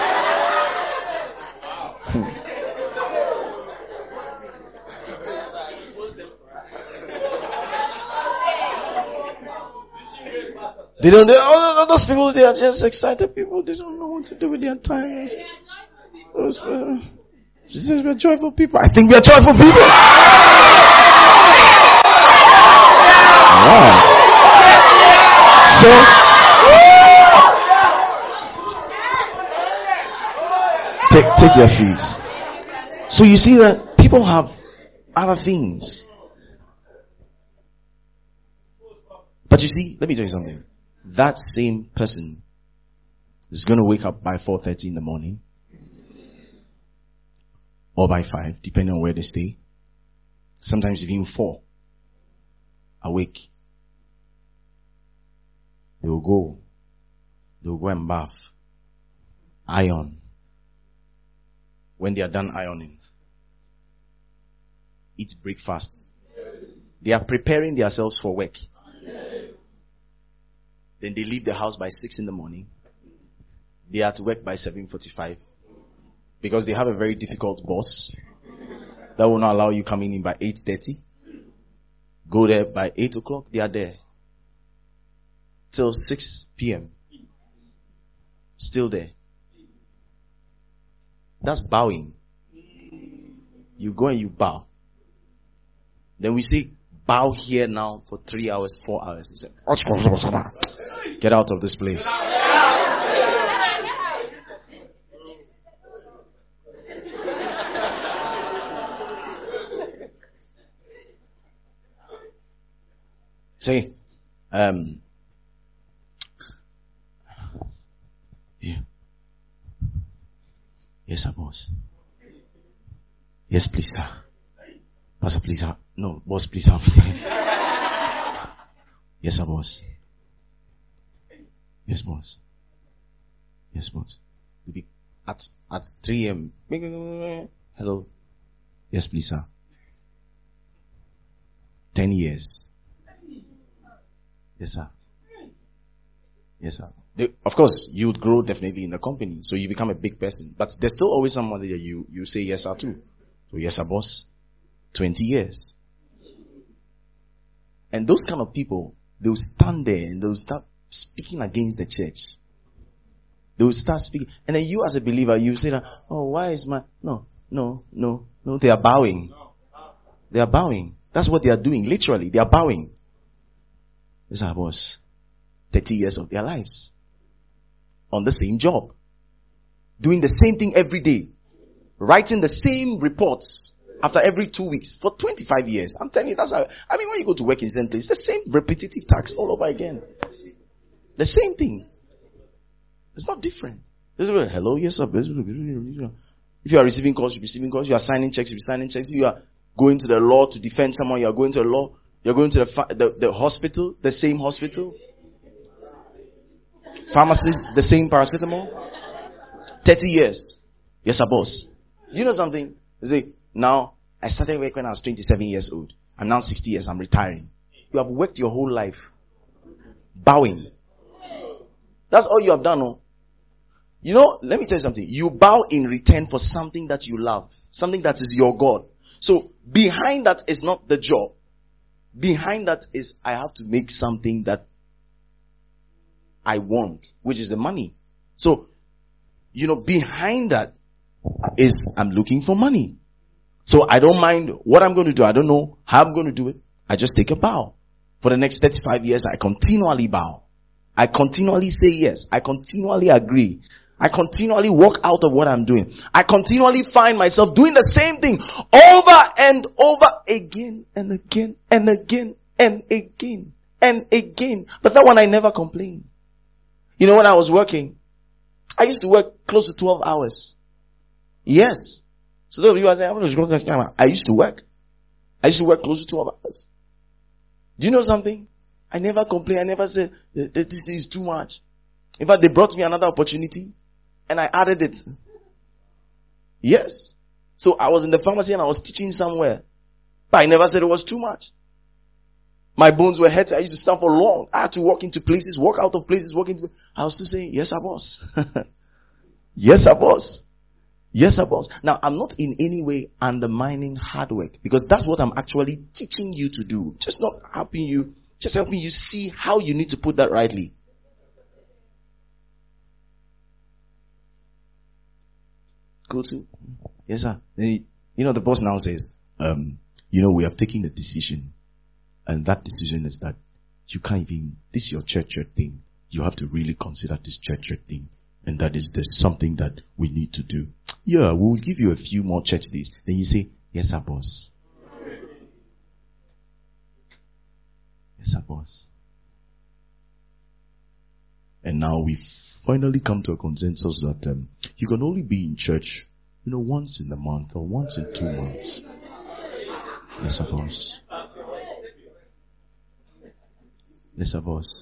Those people, they are just excited people. They don't know what to do with their time. She says we're joyful people. I think we are joyful people. Wow. So, take your seats. So you see that people have other things. But you see, let me tell you something. That same person is going to wake up by 4:30 in the morning. Or by 5, depending on where they stay. Sometimes even 4. Awake. They will go and bath. Iron. When they are done ironing, eat breakfast. They are preparing themselves for work. Then they leave the house by 6 in the morning. They are at work by 7:45. Because they have a very difficult boss that will not allow you coming in by 8:30. Go there by 8 o'clock. They are there. Till 6 p.m. Still there. That's bowing. You go and you bow. Then we say, bow here now for 3 hours, 4 hours. You say, get out of this place. Say, yeah. Yes, sir, boss. Yes, please, sir. Pastor, please, sir. No, boss, please, sir. Yes, sir, boss. Yes, boss. Yes, boss. At 3 a.m. Hello. Yes, please, sir. 10 years. Yes, sir. Yes, sir. Of course, you would grow definitely in the company, so you become a big person. But there's still always somebody that you say yes, sir, to. So yes, sir, boss. 20 years. And those kind of people, they'll stand there and they'll start speaking against the church. They will start speaking. And then you as a believer, you say that, oh, why is my... No. They are bowing. They are bowing. That's what they are doing. Literally, they are bowing. This was 30 years of their lives. On the same job. Doing the same thing every day. Writing the same reports after every 2 weeks for 25 years. I'm telling you, that's how... I mean, when you go to work in the same place, the same repetitive tasks all over again. The same thing. It's not different. Hello, yes, sir. If you are receiving calls, you're receiving calls. You are signing checks, you're signing checks. You are going to the law to defend someone. You are going to the law. You're going to the hospital, the same hospital. Pharmacist, the same paracetamol. 30 years. Yes, sir, boss. Do you know something? You say, now, I started work when I was 27 years old. I'm now 60 years. I'm retiring. You have worked your whole life. Bowing. That's all you have done, no? You know, let me tell you something. You bow in return for something that you love. Something that is your God. So, behind that is not the job. Behind that is, I have to make something that I want, which is the money. So, behind that is I'm looking for money. So I don't mind what I'm going to do. I don't know how I'm going to do it. I just take a bow. For the next 35 years, I continually bow. I continually say yes. I continually agree. I continually walk out of what I'm doing. I continually find myself doing the same thing over and over again and again and again and again and again. But that one I never complain. When I was working, I used to work close to 12 hours. Yes. So those of you are saying, I used to work. I used to work close to 12 hours. Do you know something? I never complained. I never said, this is too much. In fact, they brought me another opportunity and I added it. Yes. So I was in the pharmacy and I was teaching somewhere. But I never said it was too much. My bones were hurt. I used to stand for long. I had to walk into places, walk out of places, I was still saying, yes, sir, boss. Yes, sir, boss. Yes, sir, boss. Now, I'm not in any way undermining hard work because that's what I'm actually teaching you to do. Just helping you see how you need to put that rightly. Go to. Yes, sir. Then, the boss now says, we have taken a decision. And that decision is that you can't even, this is your church thing. You have to really consider this church thing. And there's something that we need to do. Yeah, we'll give you a few more church days. Then you say, yes, sir, boss. Yes, sir, boss. And now we've finally come to a consensus that you can only be in church, once in a month or once in 2 months. Yes, sir, boss. Yes, sir, boss.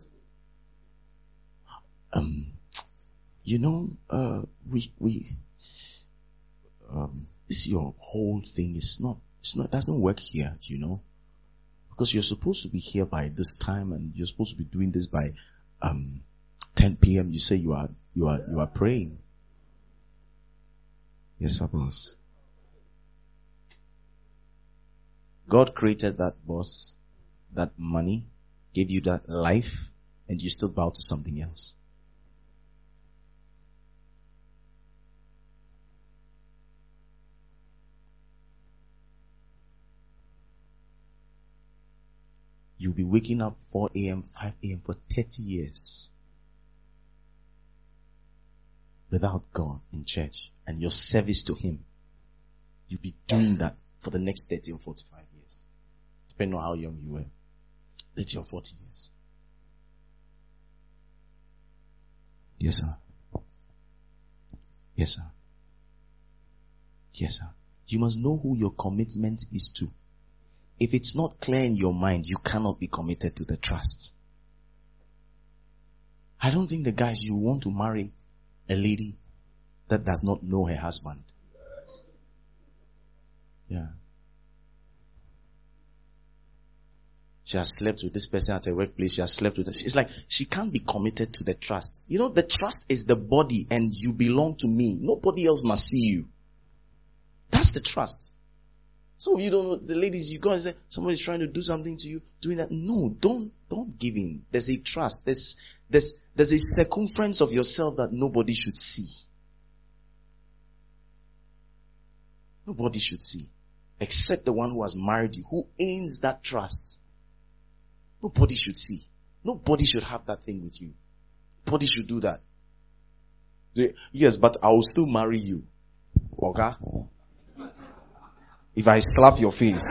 This your whole thing is not, doesn't work here, because you're supposed to be here by this time and you're supposed to be doing this by, 10 p.m. You say you are praying. Yes, sir, boss. God created that boss, that money, gave you that life, and you still bow to something else. You'll be waking up 4 a.m., 5 a.m. for 30 years without God in church and your service to Him. You'll be doing that for the next 30 or 45 years. Depending on how young you were. 30 or 40 years. Yes, sir. Yes, sir. Yes, sir. You must know who your commitment is to. If it's not clear in your mind, you cannot be committed to the trust. I don't think the guys you want to marry a lady that does not know her husband. Yeah. She has slept with this person at her workplace. She has slept with her. It's like she can't be committed to the trust. The trust is the body and you belong to me. Nobody else must see you. That's the trust. So you don't know, the ladies, you go and say, somebody's trying to do something to you, doing that. No, don't give in. There's a trust. There's a circumference of yourself that nobody should see. Nobody should see. Except the one who has married you, who owns that trust. Nobody should see. Nobody should have that thing with you. Nobody should do that. Yes, but I will still marry you. Okay? If I slap your face.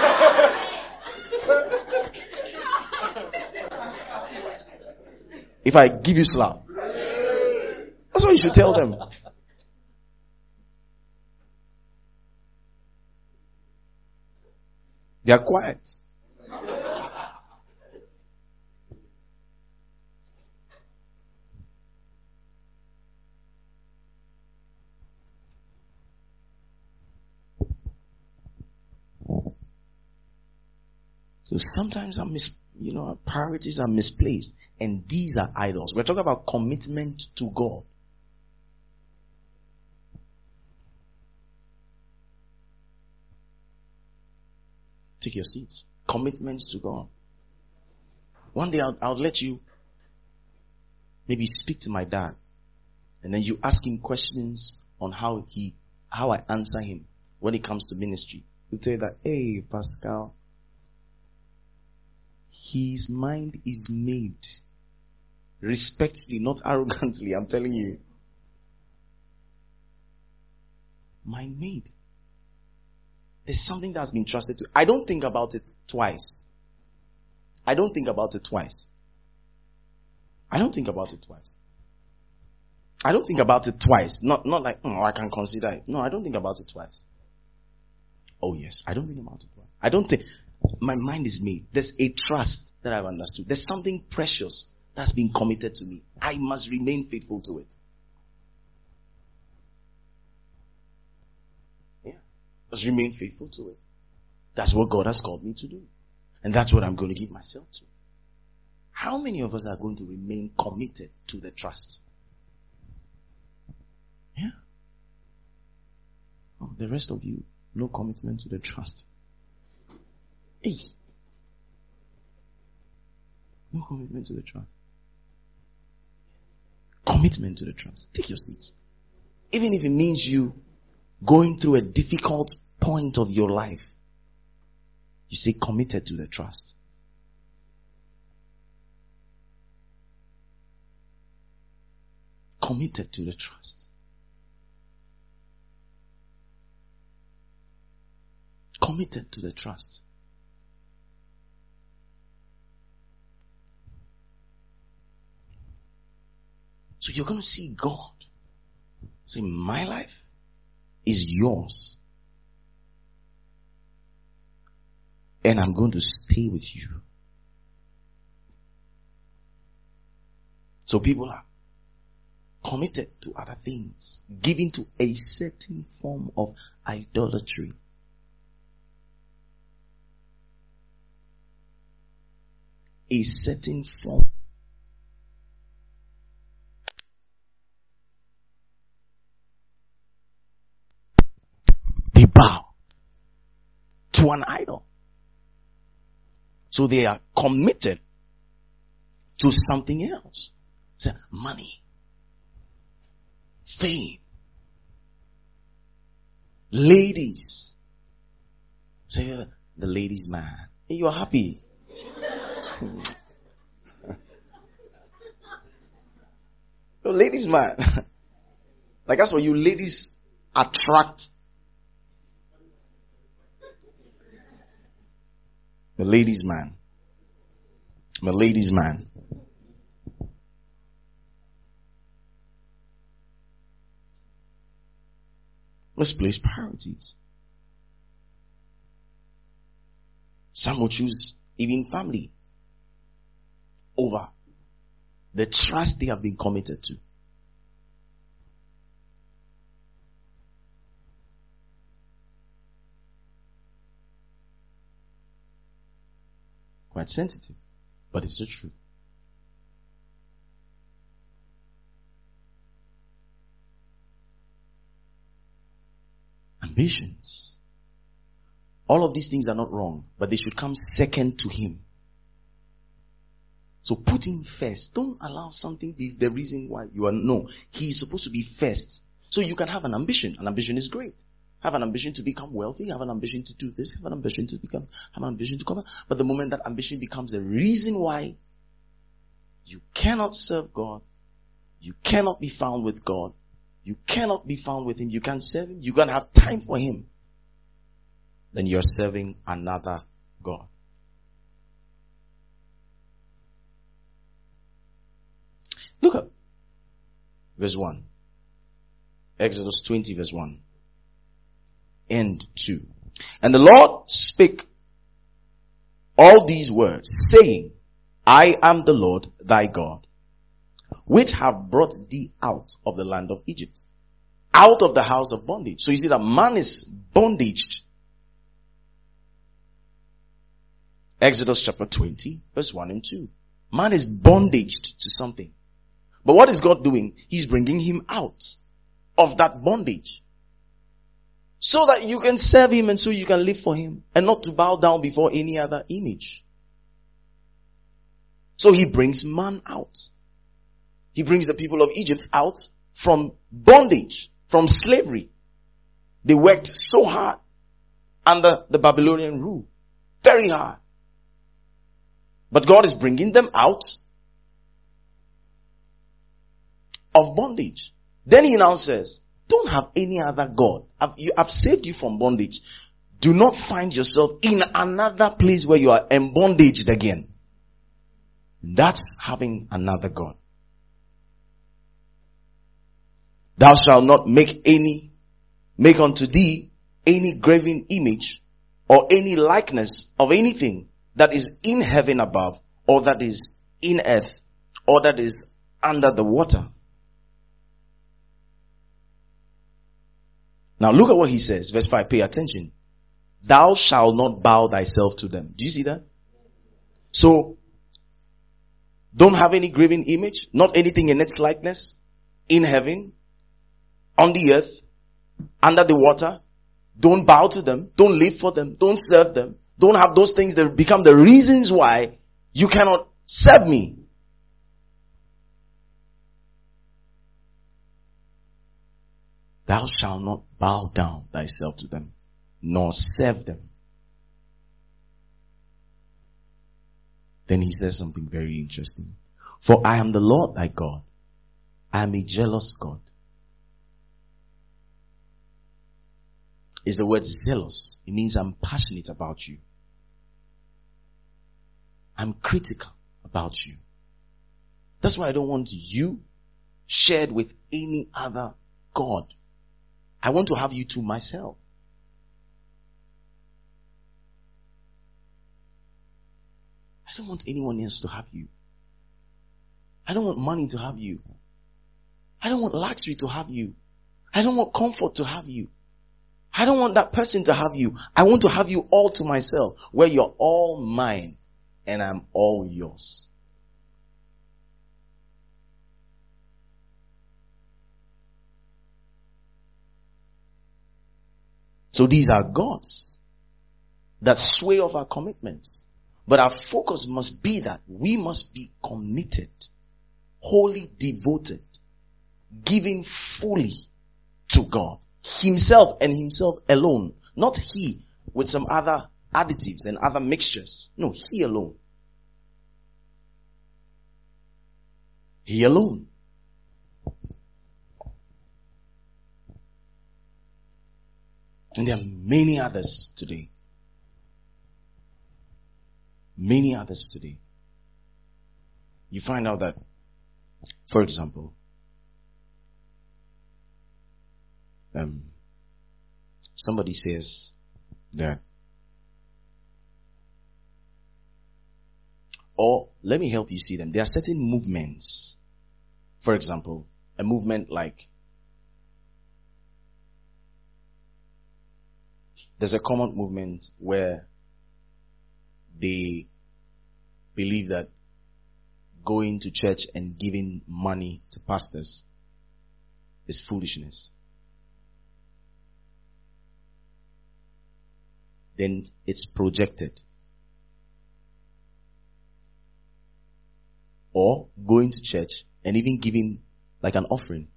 If I give you slap. That's what you should tell them. They are quiet. So sometimes our priorities are misplaced, and these are idols. We're talking about commitment to God. Take your seats. Commitment to God. One day I'll let you Maybe you speak to my dad and then you ask him questions on how I answer him when it comes to ministry. He'll tell you that, hey, Pascal, his mind is made. Respectfully, not arrogantly, I'm telling you. Mind made. There's something that's been trusted to. I don't think about it twice. I don't think about it twice. Not like, I can consider it. No, I don't think about it twice. Oh yes, I don't think about it twice. My mind is made. There's a trust that I've understood. There's something precious that's been committed to me. I must remain faithful to it. Yeah. Must remain faithful to it. That's what God has called me to do. And that's what I'm going to give myself to. How many of us are going to remain committed to the trust? Yeah. Oh, the rest of you, no commitment to the trust. Hey. No commitment to the trust. Commitment to the trust. Take your seats. Even if it means you going through a difficult point of your life, you say committed to the trust. Committed to the trust. Committed to the trust. So you're going to see God say, my life is yours. And I'm going to stay with you. So people are committed to other things, given to a certain form of idolatry. A certain form. They bow to an idol. So they are committed to something else. Say, money, fame, ladies. Say, the ladies' man. Hey, you are happy. You're ladies' man. Like that's what you ladies attract. The ladies' man. I'm a ladies' man. Let's place priorities. Some will choose even family over the trust they have been committed to. Quite sensitive, but it's the truth. Ambitions. All of these things are not wrong, but they should come second to Him. So put Him first. Don't allow something be the reason why you are. No, He is supposed to be first. So you can have an ambition. An ambition is great. Have an ambition to become wealthy. Have an ambition to do this. Have an ambition to come. But the moment that ambition becomes the reason why you cannot serve God, you cannot be found with God, you cannot be found with Him, you can't serve Him, you can't have time for Him, then you're serving another God. Look up verse 1. Exodus 20 verse 1 and 2. And the Lord spake all these words, saying, I am the Lord thy God, which have brought thee out of the land of Egypt, out of the house of bondage. So you see that man is bondaged. Exodus chapter 20 verse 1 and 2. Man is bondaged to something. But what is God doing? He's bringing him out of that bondage, so that you can serve Him and so you can live for Him and not to bow down before any other image. So He brings man out. He brings the people of Egypt out from bondage, from slavery. They worked so hard under the Babylonian rule. Very hard. But God is bringing them out of bondage. Then he now says, don't have any other God. I've saved you from bondage. Do not find yourself in another place where you are embondaged again. That's having another God. Thou shalt not make unto thee any graven image or any likeness of anything that is in heaven above, or that is in earth, or that is under the water. Now look at what he says. Verse 5, pay attention. Thou shalt not bow thyself to them. Do you see that? So, don't have any graven image, not anything in its likeness, in heaven, on the earth, under the water. Don't bow to them. Don't live for them. Don't serve them. Don't have those things that become the reasons why you cannot serve me. Thou shalt not bow down thyself to them, nor serve them. Then he says something very interesting. For I am the Lord thy God. I am a jealous God. Is the word zealous. It means I'm passionate about you. I'm critical about you. That's why I don't want you shared with any other God. I want to have you to myself. I don't want anyone else to have you. I don't want money to have you. I don't want luxury to have you. I don't want comfort to have you. I don't want that person to have you. I want to have you all to myself, where you're all mine and I'm all yours. So these are gods that sway over our commitments. But our focus must be that we must be committed, wholly devoted, giving fully to God. Himself and himself alone. Not he with some other additives and other mixtures. No, he alone. He alone. And there are many others today. Many others today. You find out that, for example, somebody says that, or let me help you see them. There are certain movements. For example, a movement like, there's a common movement where they believe that going to church and giving money to pastors is foolishness. Then it's projected. Or going to church and even giving like an offering.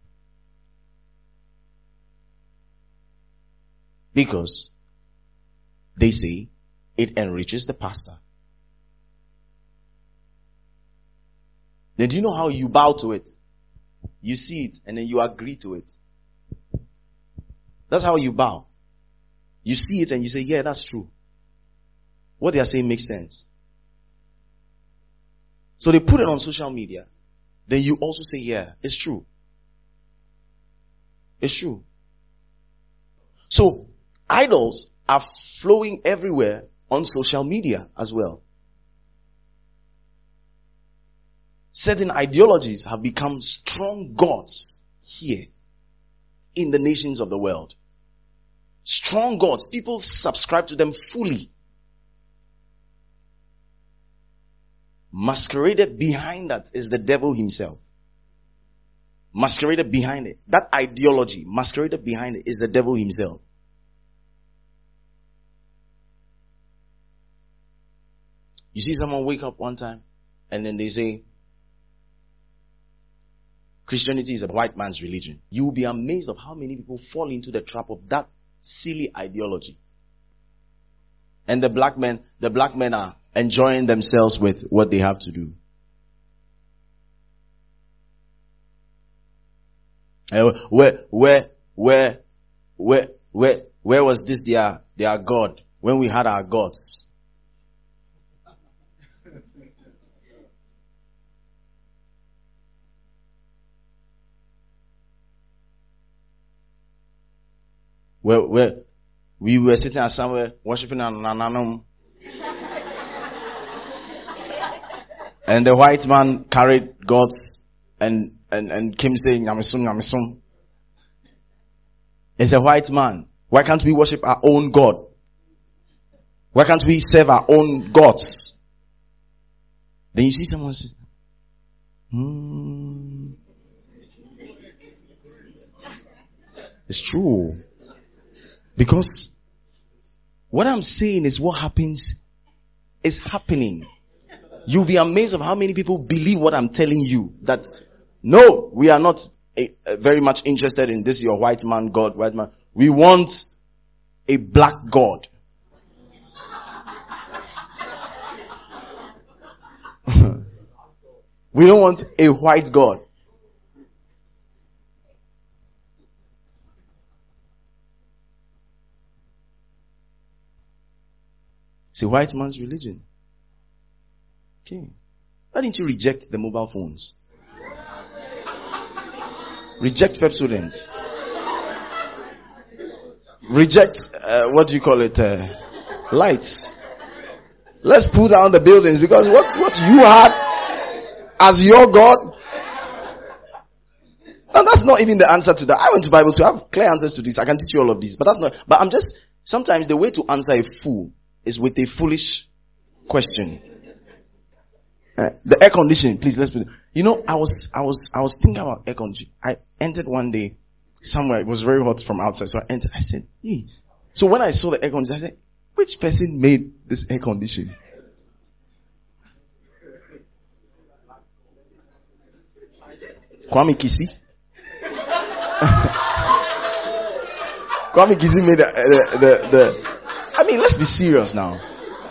Because they say it enriches the pastor. Then do you know how you bow to it? You see it and then you agree to it. That's how you bow. You see it and you say, yeah, that's true. What they are saying makes sense. So they put it on social media. Then you also say, yeah, it's true. It's true. So idols are flowing everywhere on social media as well. Certain ideologies have become strong gods here in the nations of the world. Strong gods. People subscribe to them fully. Masqueraded behind that is the devil himself. Masqueraded behind it. That ideology, masqueraded behind it, is the devil himself. You see someone wake up one time and then they say, Christianity is a white man's religion. You will be amazed of how many people fall into the trap of that silly ideology. And the black men are enjoying themselves with what they have to do. Where was this their God when we had our gods? Where we were sitting at somewhere worshiping an Nananum, and the white man carried gods and came saying, Yamisum, Yamisum. It's a white man. Why can't we worship our own God? Why can't we serve our own gods? Then you see someone say, It's true. Because what I'm saying is what happens is happening. You'll be amazed of how many people believe what I'm telling you. That no, we are not very much interested in this, your white man God, white man. We want a black God. We don't want a white God. It's a white man's religion. Okay. Why didn't you reject the mobile phones? Reject Pepsodent. Reject, what do you call it? Lights. Let's pull down the buildings, because what you had as your God, and that's not even the answer to that. I went to Bible school. I have clear answers to this. I can teach you all of these, but that's not. But I'm just, sometimes the way to answer a fool is with a foolish question. The air conditioning, please, let's put it. You know, I was thinking about air conditioning. I entered one day somewhere. It was very hot from outside, so I entered. I said, hey. So when I saw the air conditioning, I said, which person made this air conditioning? Kwame Kisi. Kwame Kisi made the I mean, let's be serious now.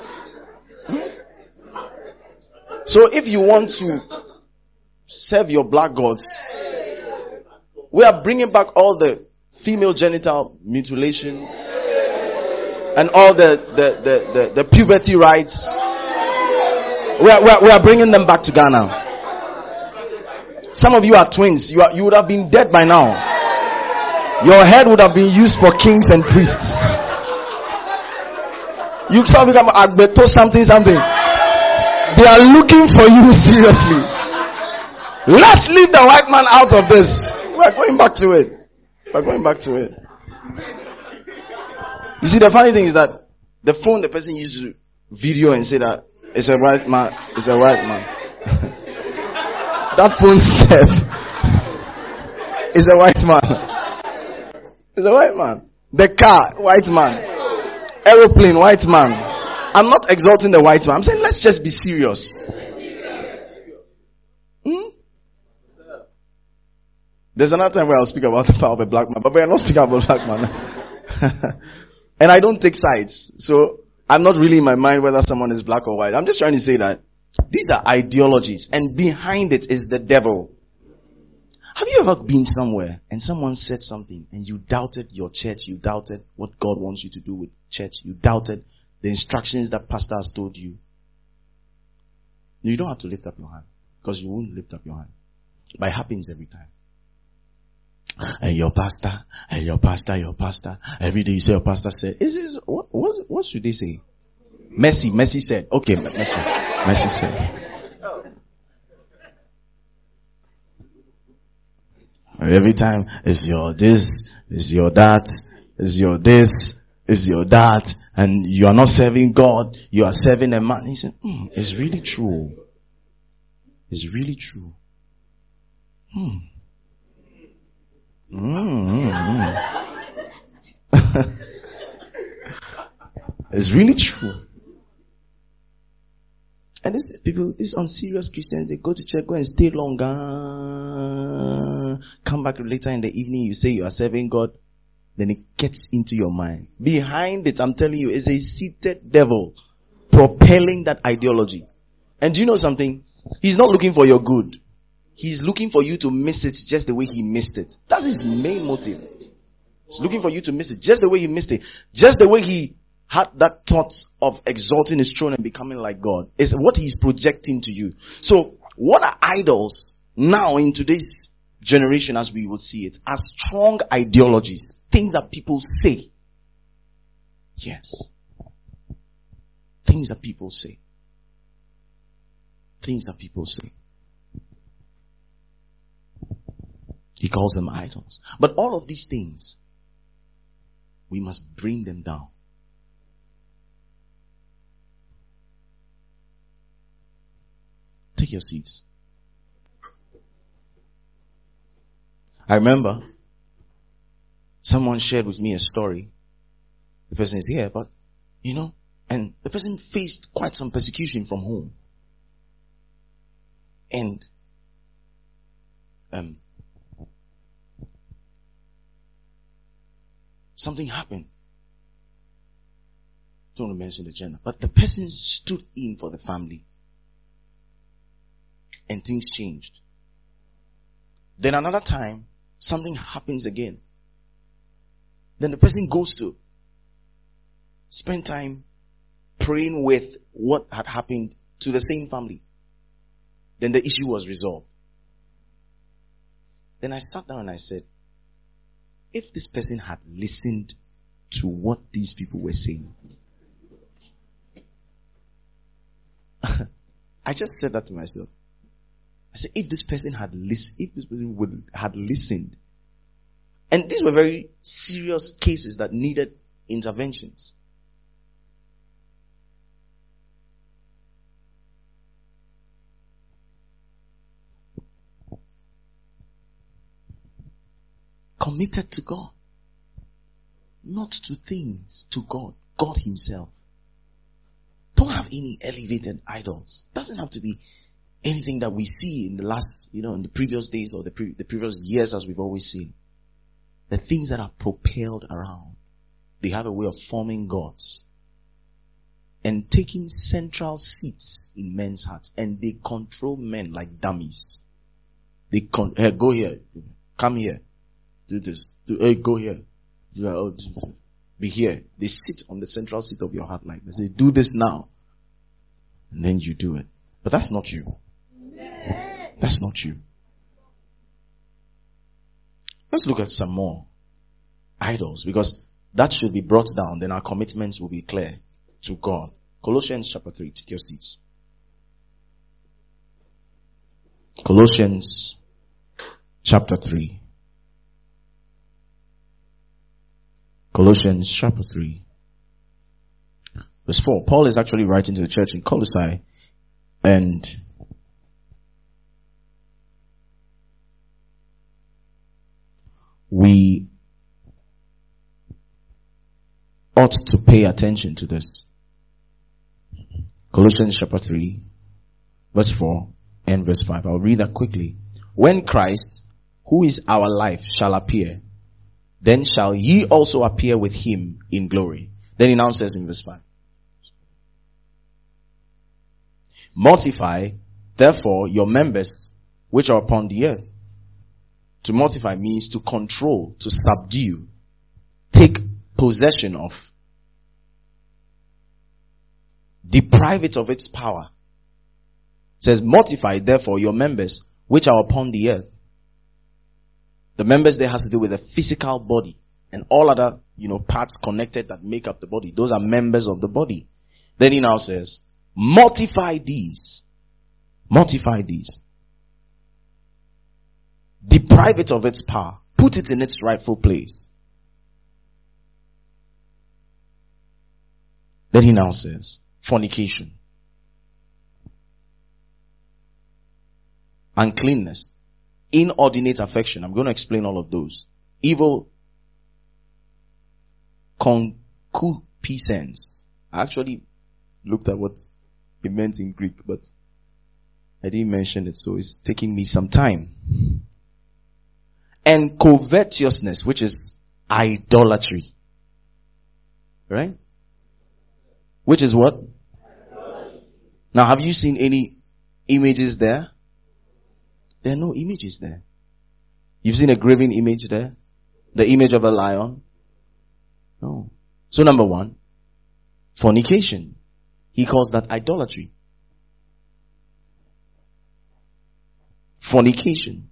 So if you want to serve your black gods, we are bringing back all the female genital mutilation and all the puberty rights. We are bringing them back to Ghana. Some of you are twins. You would have been dead by now. Your head would have been used for kings and priests. You shall become Agbeto something. They are looking for you seriously. Let's leave the white man out of this. We're going back to it. You see, the funny thing is that the phone the person used to video and say that it's a white man. That phone said is a white man. It's a white man. The car, white man. Aeroplane, white man. I'm not exalting the white man. I'm saying let's just be serious. There's another time where I'll speak about the power of a black man, but we are not speaking about a black man. And I don't take sides. So I'm not really in my mind whether someone is black or white. I'm just trying to say that these are ideologies, and behind it is the devil. Have you ever been somewhere and someone said something and you doubted your church, you doubted what God wants you to do with church, you doubted the instructions that pastor has told you? You don't have to lift up your hand, because you won't lift up your hand. But it happens every time. And your pastor. Every day you say your pastor said, what should they say? Messi said. Okay, Messi said. Every time it's your this, it's your that, it's your this, it's your that, and you are not serving God, you are serving a man. He said, it's really true. It's really true. It's really true. And People, these unserious Christians, they go to church, go and stay longer, come back later in the evening, you say you are serving God, then it gets into your mind. Behind it, I'm telling you, is a seated devil propelling that ideology. And do you know something? He's not looking for your good. He's looking for you to miss it just the way he missed it. That's his main motive. He's looking for you to miss it just the way he missed it. Just the way he had that thought of exalting his throne and becoming like God is what he's projecting to you. So what are idols now in today's generation as we will see it? Are strong ideologies. Things that people say. Yes. Things that people say. Things that people say. He calls them idols. But all of these things, we must bring them down. Take your seats. I remember someone shared with me a story. The person is here, but and the person faced quite some persecution from home. And something happened. Don't want to mention the gender, but the person stood in for the family. And things changed. Then another time, something happens again. Then the person goes to spend time praying with what had happened to the same family. Then the issue was resolved. Then I sat down and I said, if this person had listened to what these people were saying, I just said that to myself. I said, if this person had listened, and these were very serious cases that needed interventions. Committed to God. Not to things, to God. God himself. Don't have any elevated idols. Doesn't have to be anything that we see in the last, in the previous days or the previous years as we've always seen. The things that are propelled around, they have a way of forming gods and taking central seats in men's hearts, and they control men like dummies. They go here, come here, do this, go here, be here. They sit on the central seat of your heart like they say, do this now, and then you do it. But that's not you. That's not you. Let's look at some more idols, because that should be brought down. Then our commitments will be clear to God. Colossians chapter 3. Take your seats. Colossians chapter 3. Colossians chapter 3. Verse 4. Paul is actually writing to the church in Colossae, and we ought to pay attention to this. Colossians chapter 3, verse 4 and verse 5. I'll read that quickly. When Christ, who is our life, shall appear, then shall ye also appear with him in glory. Then he now says in verse 5. Mortify, therefore, your members which are upon the earth. To mortify means to control, to subdue, take possession of, deprive it of its power. It says, mortify therefore your members which are upon the earth. The members there has to do with the physical body and all other, parts connected that make up the body. Those are members of the body. Then he now says, mortify these. Mortify these. Deprive it of its power. Put it in its rightful place. Then he now says, fornication, uncleanness, inordinate affection. I'm going to explain all of those. Evil concupiscence. I actually looked at what it meant in Greek, but I didn't mention it, so it's taking me some time. And covetousness, which is idolatry. Right? Which is what? Now, have you seen any images there? There are no images there. You've seen a graven image there? The image of a lion? No. So number one, fornication. He calls that idolatry. Fornication.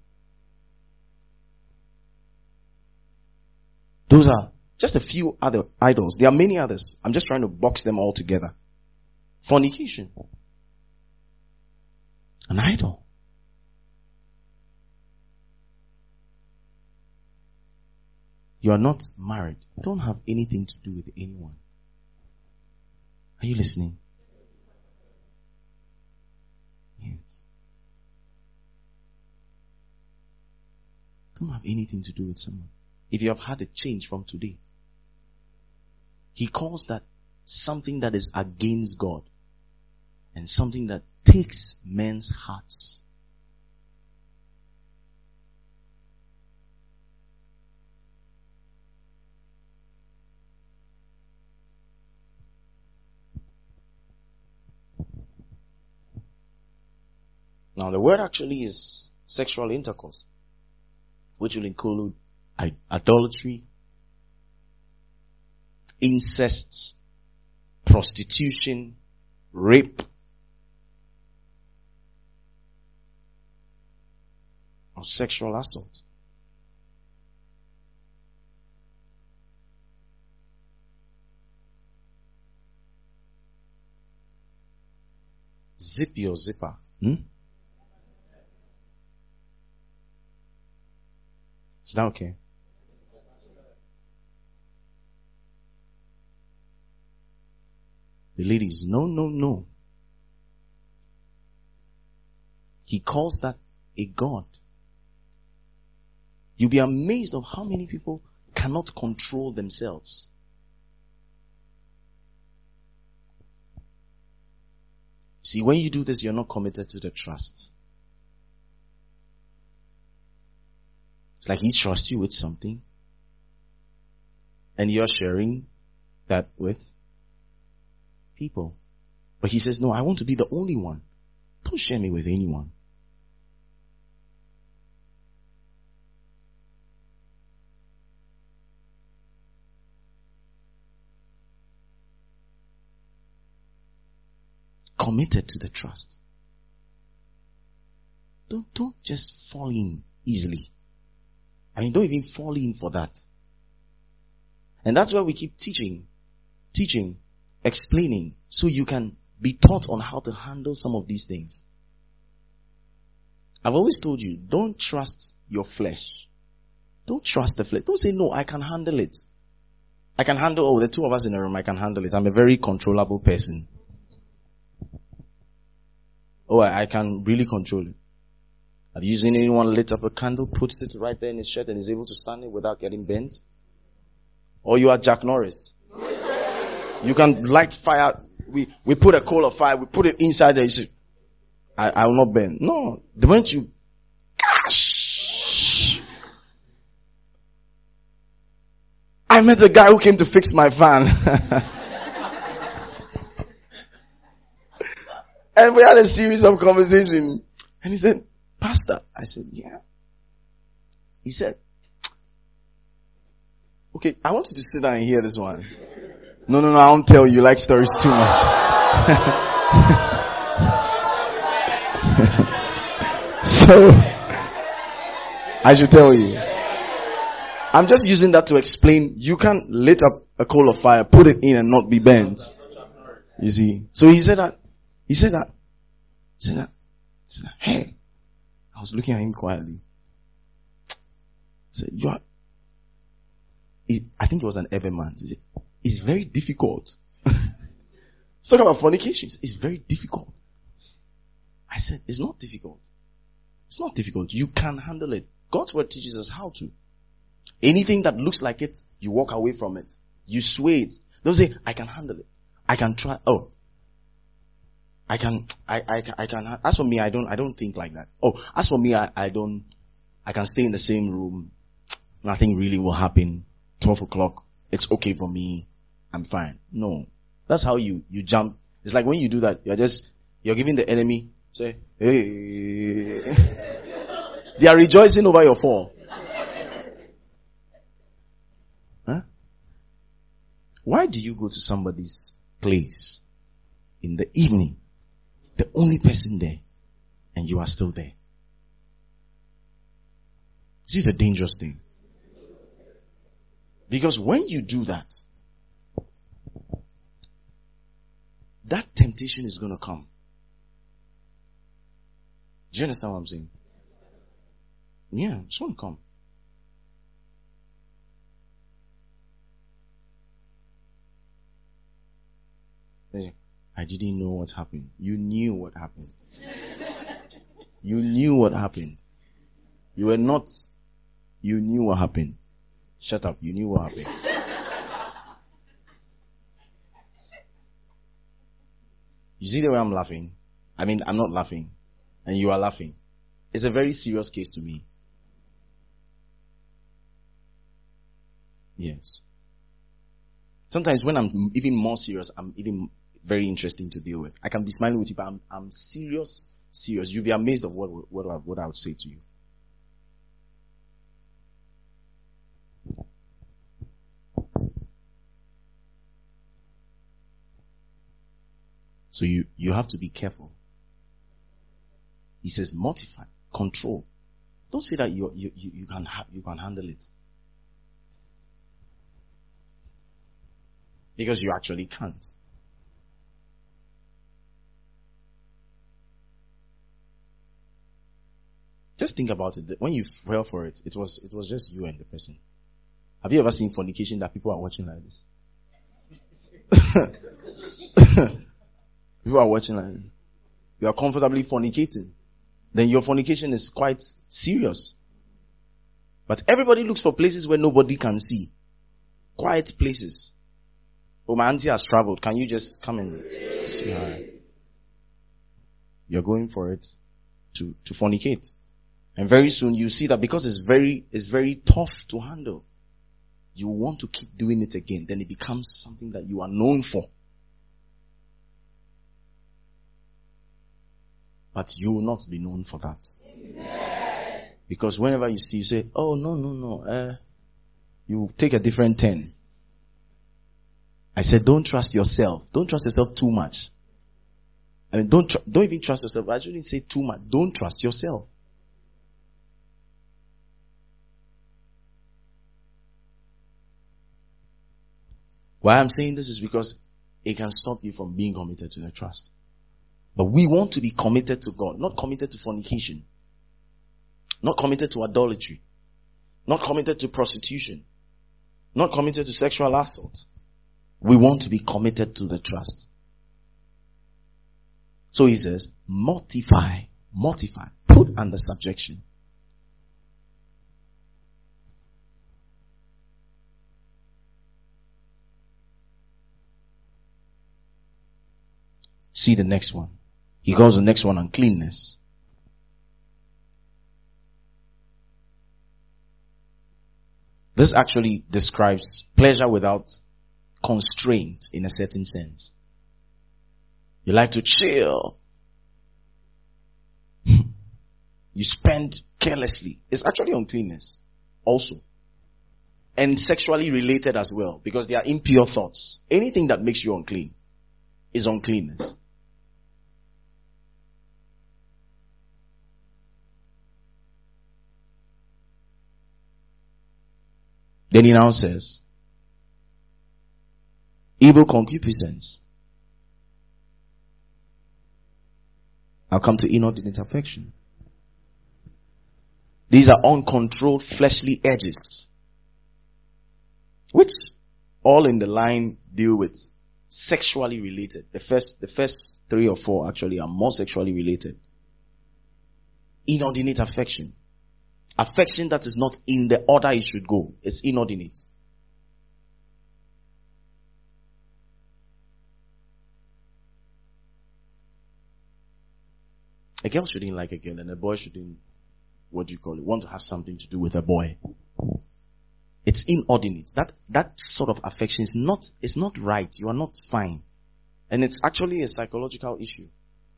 Those are just a few other idols. There are many others. I'm just trying to box them all together. Fornication. An idol. You are not married. Don't have anything to do with anyone. Are you listening? Yes. Don't have anything to do with someone. If you have had a change from today, he calls that something that is against God and something that takes men's hearts. Now the word actually is sexual intercourse, which will include idolatry, incest, prostitution, rape, or sexual assault. Zip your zipper. Is that okay? The ladies, no. He calls that a god. You'll be amazed of how many people cannot control themselves. See, when you do this, you're not committed to the trust. It's like he trusts you with something, and you're sharing that with people. But he says, no, I want to be the only one. Don't share me with anyone. Committed to the trust. Don't just fall in easily. I mean, don't even fall in for that. And that's why we keep teaching, explaining, so you can be taught on how to handle some of these things. I've always told you, don't trust your flesh. Don't trust the flesh. Don't say, no, I can handle it. I can handle, the two of us in a room, I can handle it. I'm a very controllable person. I can really control it. Have you seen anyone lit up a candle, puts it right there in his shirt and is able to stand it without getting bent? Or you are Jack Norris. You can light fire. We put a coal of fire, we put it inside there, you say, I will not bend. No. The moment you, gosh! I met a guy who came to fix my fan. And we had a series of conversation. And he said, Pastor. I said, yeah. He said, okay, I want you to sit down and hear this one. No, I won't tell you. You like stories too much. So, I should tell you. I'm just using that to explain. You can't lit up a coal of fire, put it in and not be bent. You see. So he said that. Hey. I was looking at him quietly. I said, I think he was an Everman. He said, it's very difficult. Let's talk about fornication. It's very difficult. I said, it's not difficult. It's not difficult. You can handle it. God's word teaches us how to. Anything that looks like it, you walk away from it. You sway it. Don't say, I can handle it. I can try. Oh. I can, as for me, I don't think like that. Oh, as for me, I can stay in the same room. Nothing really will happen. 12 o'clock. It's okay for me. I'm fine. No. That's how you jump. It's like when you do that, you're giving the enemy, say, hey. They are rejoicing over your fall. Huh? Why do you go to somebody's place in the evening, the only person there, and you are still there? This is a dangerous thing. Because when you do that, that temptation is going to come. Do you understand what I'm saying? Yeah, it's going to come. I didn't know what happened. You knew what happened. You knew what happened. You knew what happened. Shut up. You knew what happened. You see the way I'm laughing? I mean, I'm not laughing. And you are laughing. It's a very serious case to me. Yes. Sometimes when I'm even more serious, I'm even very interesting to deal with. I can be smiling with you, but I'm serious. You'll be amazed of what I would say to you. So you have to be careful. He says mortify, control. Don't say that you can handle it. Because you actually can't. Just think about it. When you fell for it, it was just you and the person. Have you ever seen fornication that people are watching like this? People are watching like this. You are comfortably fornicating. Then your fornication is quite serious. But everybody looks for places where nobody can see. Quiet places. Oh, my auntie has traveled. Can you just come and see her? You're going for it to fornicate. And very soon you see that because it's very tough to handle, you want to keep doing it again. Then it becomes something that you are known for. But you will not be known for that. Amen. Because whenever you see, you say, oh, no. You take a different turn. I said, don't trust yourself. Don't trust yourself too much. I mean, don't even trust yourself. I shouldn't say too much. Don't trust yourself. Why I'm saying this is because it can stop you from being committed to the trust. But we want to be committed to God, not committed to fornication, not committed to idolatry, not committed to prostitution, not committed to sexual assault. We want to be committed to the trust. So he says, mortify, put under subjection. See the next one. He calls the next one uncleanness. This actually describes pleasure without constraint in a certain sense. You like to chill. You spend carelessly. It's actually uncleanness also. And sexually related as well, because they are impure thoughts. Anything that makes you unclean is uncleanness. Then he now says, evil concupiscence. I'll come to inordinate affection. These are uncontrolled fleshly urges, which all in the line deal with sexually related. The first 3 or 4 actually are more sexually related. Inordinate affection. Affection that is not in the order it should go. It's inordinate. A girl shouldn't like a girl, and a boy shouldn't, what do you call it, want to have something to do with a boy. It's inordinate. That sort of affection is not right. You are not fine. And it's actually a psychological issue.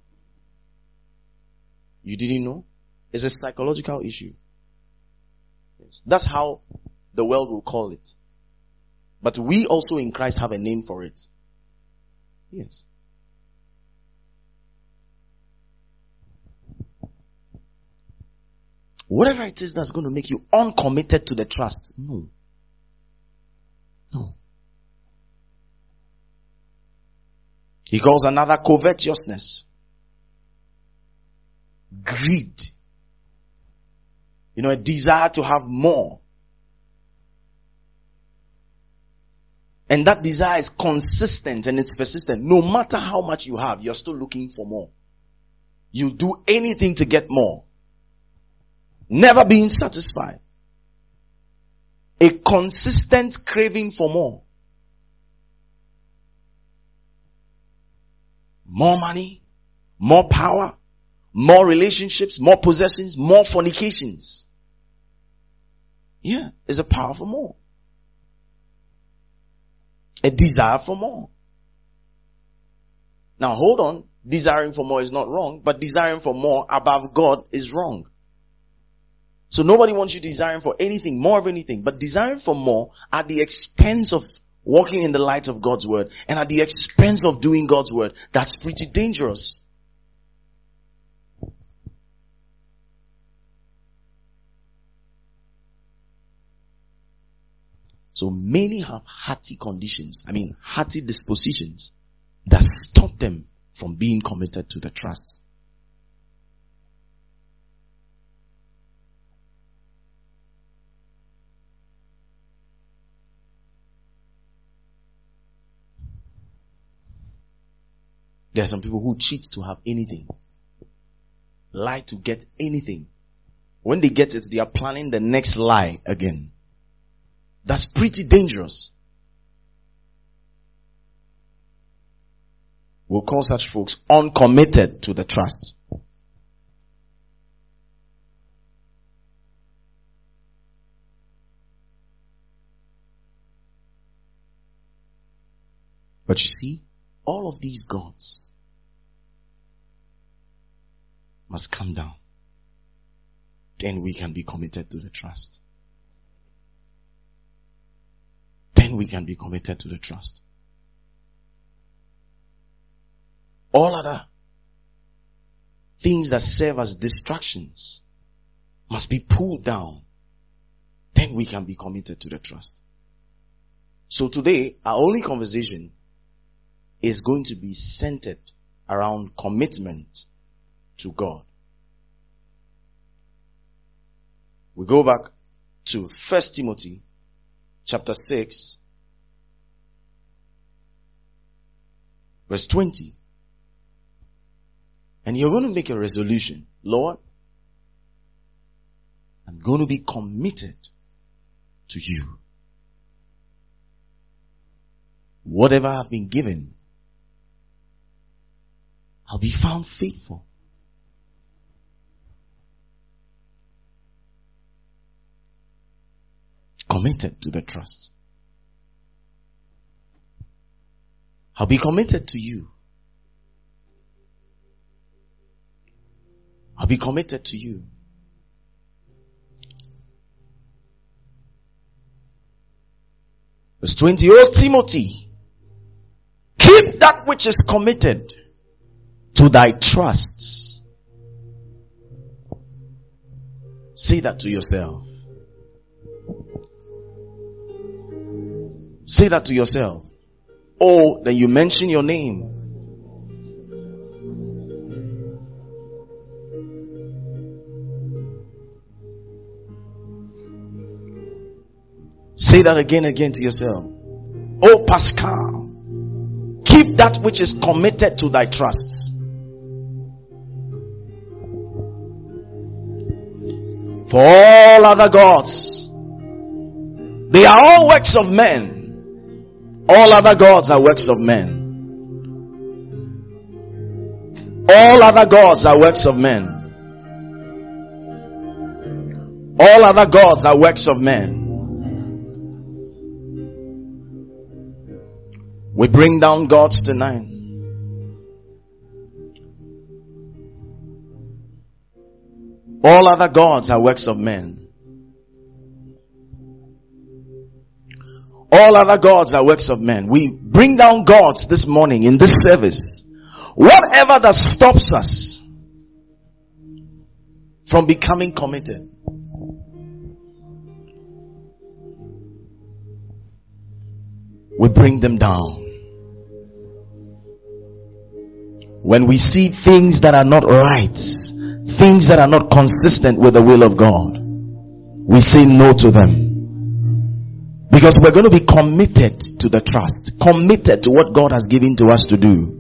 You didn't know? It's a psychological issue. Yes. That's how the world will call it. But we also in Christ have a name for it. Yes. Whatever it is that's going to make you uncommitted to the trust. No. He calls another covetousness. Greed. A desire to have more. And that desire is consistent and it's persistent. No matter how much you have, you're still looking for more. You do anything to get more. Never being satisfied. A consistent craving for more. More money, more power, more relationships, more possessions, more fornications. Yeah, it's a power for more. A desire for more. Now hold on. Desiring for more is not wrong, but desiring for more above God is wrong. So nobody wants you desiring for anything, more of anything, but desiring for more at the expense of walking in the light of God's word and at the expense of doing God's word. That's pretty dangerous. So many have hearty conditions, hearty dispositions that stop them from being committed to the trust. There are some people who cheat to have anything. Lie to get anything. When they get it, they are planning the next lie again. That's pretty dangerous. We'll call such folks uncommitted to the trust. But you see, all of these gods must come down. Then we can be committed to the trust. Then we can be committed to the trust. All other things that serve as distractions must be pulled down. Then we can be committed to the trust. So today, our only conversation is going to be centered around commitment to God. We go back to 1 Timothy chapter 6, verse 20. And you're going to make a resolution. Lord, I'm going to be committed to you. Whatever I've been given, I'll be found faithful. Committed to the trust. I'll be committed to you. I'll be committed to you. Verse 20, O Timothy, keep that which is committed to thy trusts. Say that to yourself. Say that to yourself. Oh, then you mention your name. Say that again to yourself. Oh, Pascal, keep that which is committed to thy trusts. For all other gods, they are all works of men. All other gods are works of men. All other gods are works of men. All other gods are works of men. We bring down gods tonight. All other gods are works of men. All other gods are works of men. We bring down gods this morning in this service. Whatever that stops us from becoming committed. We bring them down. When we see things that are not right, things that are not consistent with the will of God, we say no to them. Because we're going to be committed to the trust, committed to what God has given to us to do.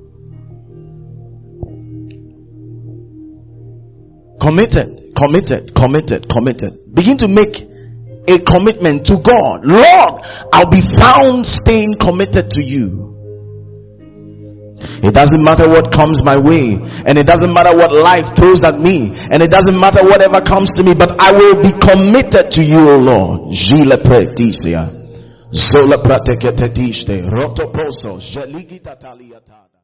Committed. Begin to make a commitment to God. Lord, I'll be found staying committed to you. It doesn't matter what comes my way, and it doesn't matter what life throws at me, and it doesn't matter whatever comes to me, but I will be committed to you, O Lord. Gile pretisia. Zola pratekete tishte. Rotoposo. Jeligita taliatada.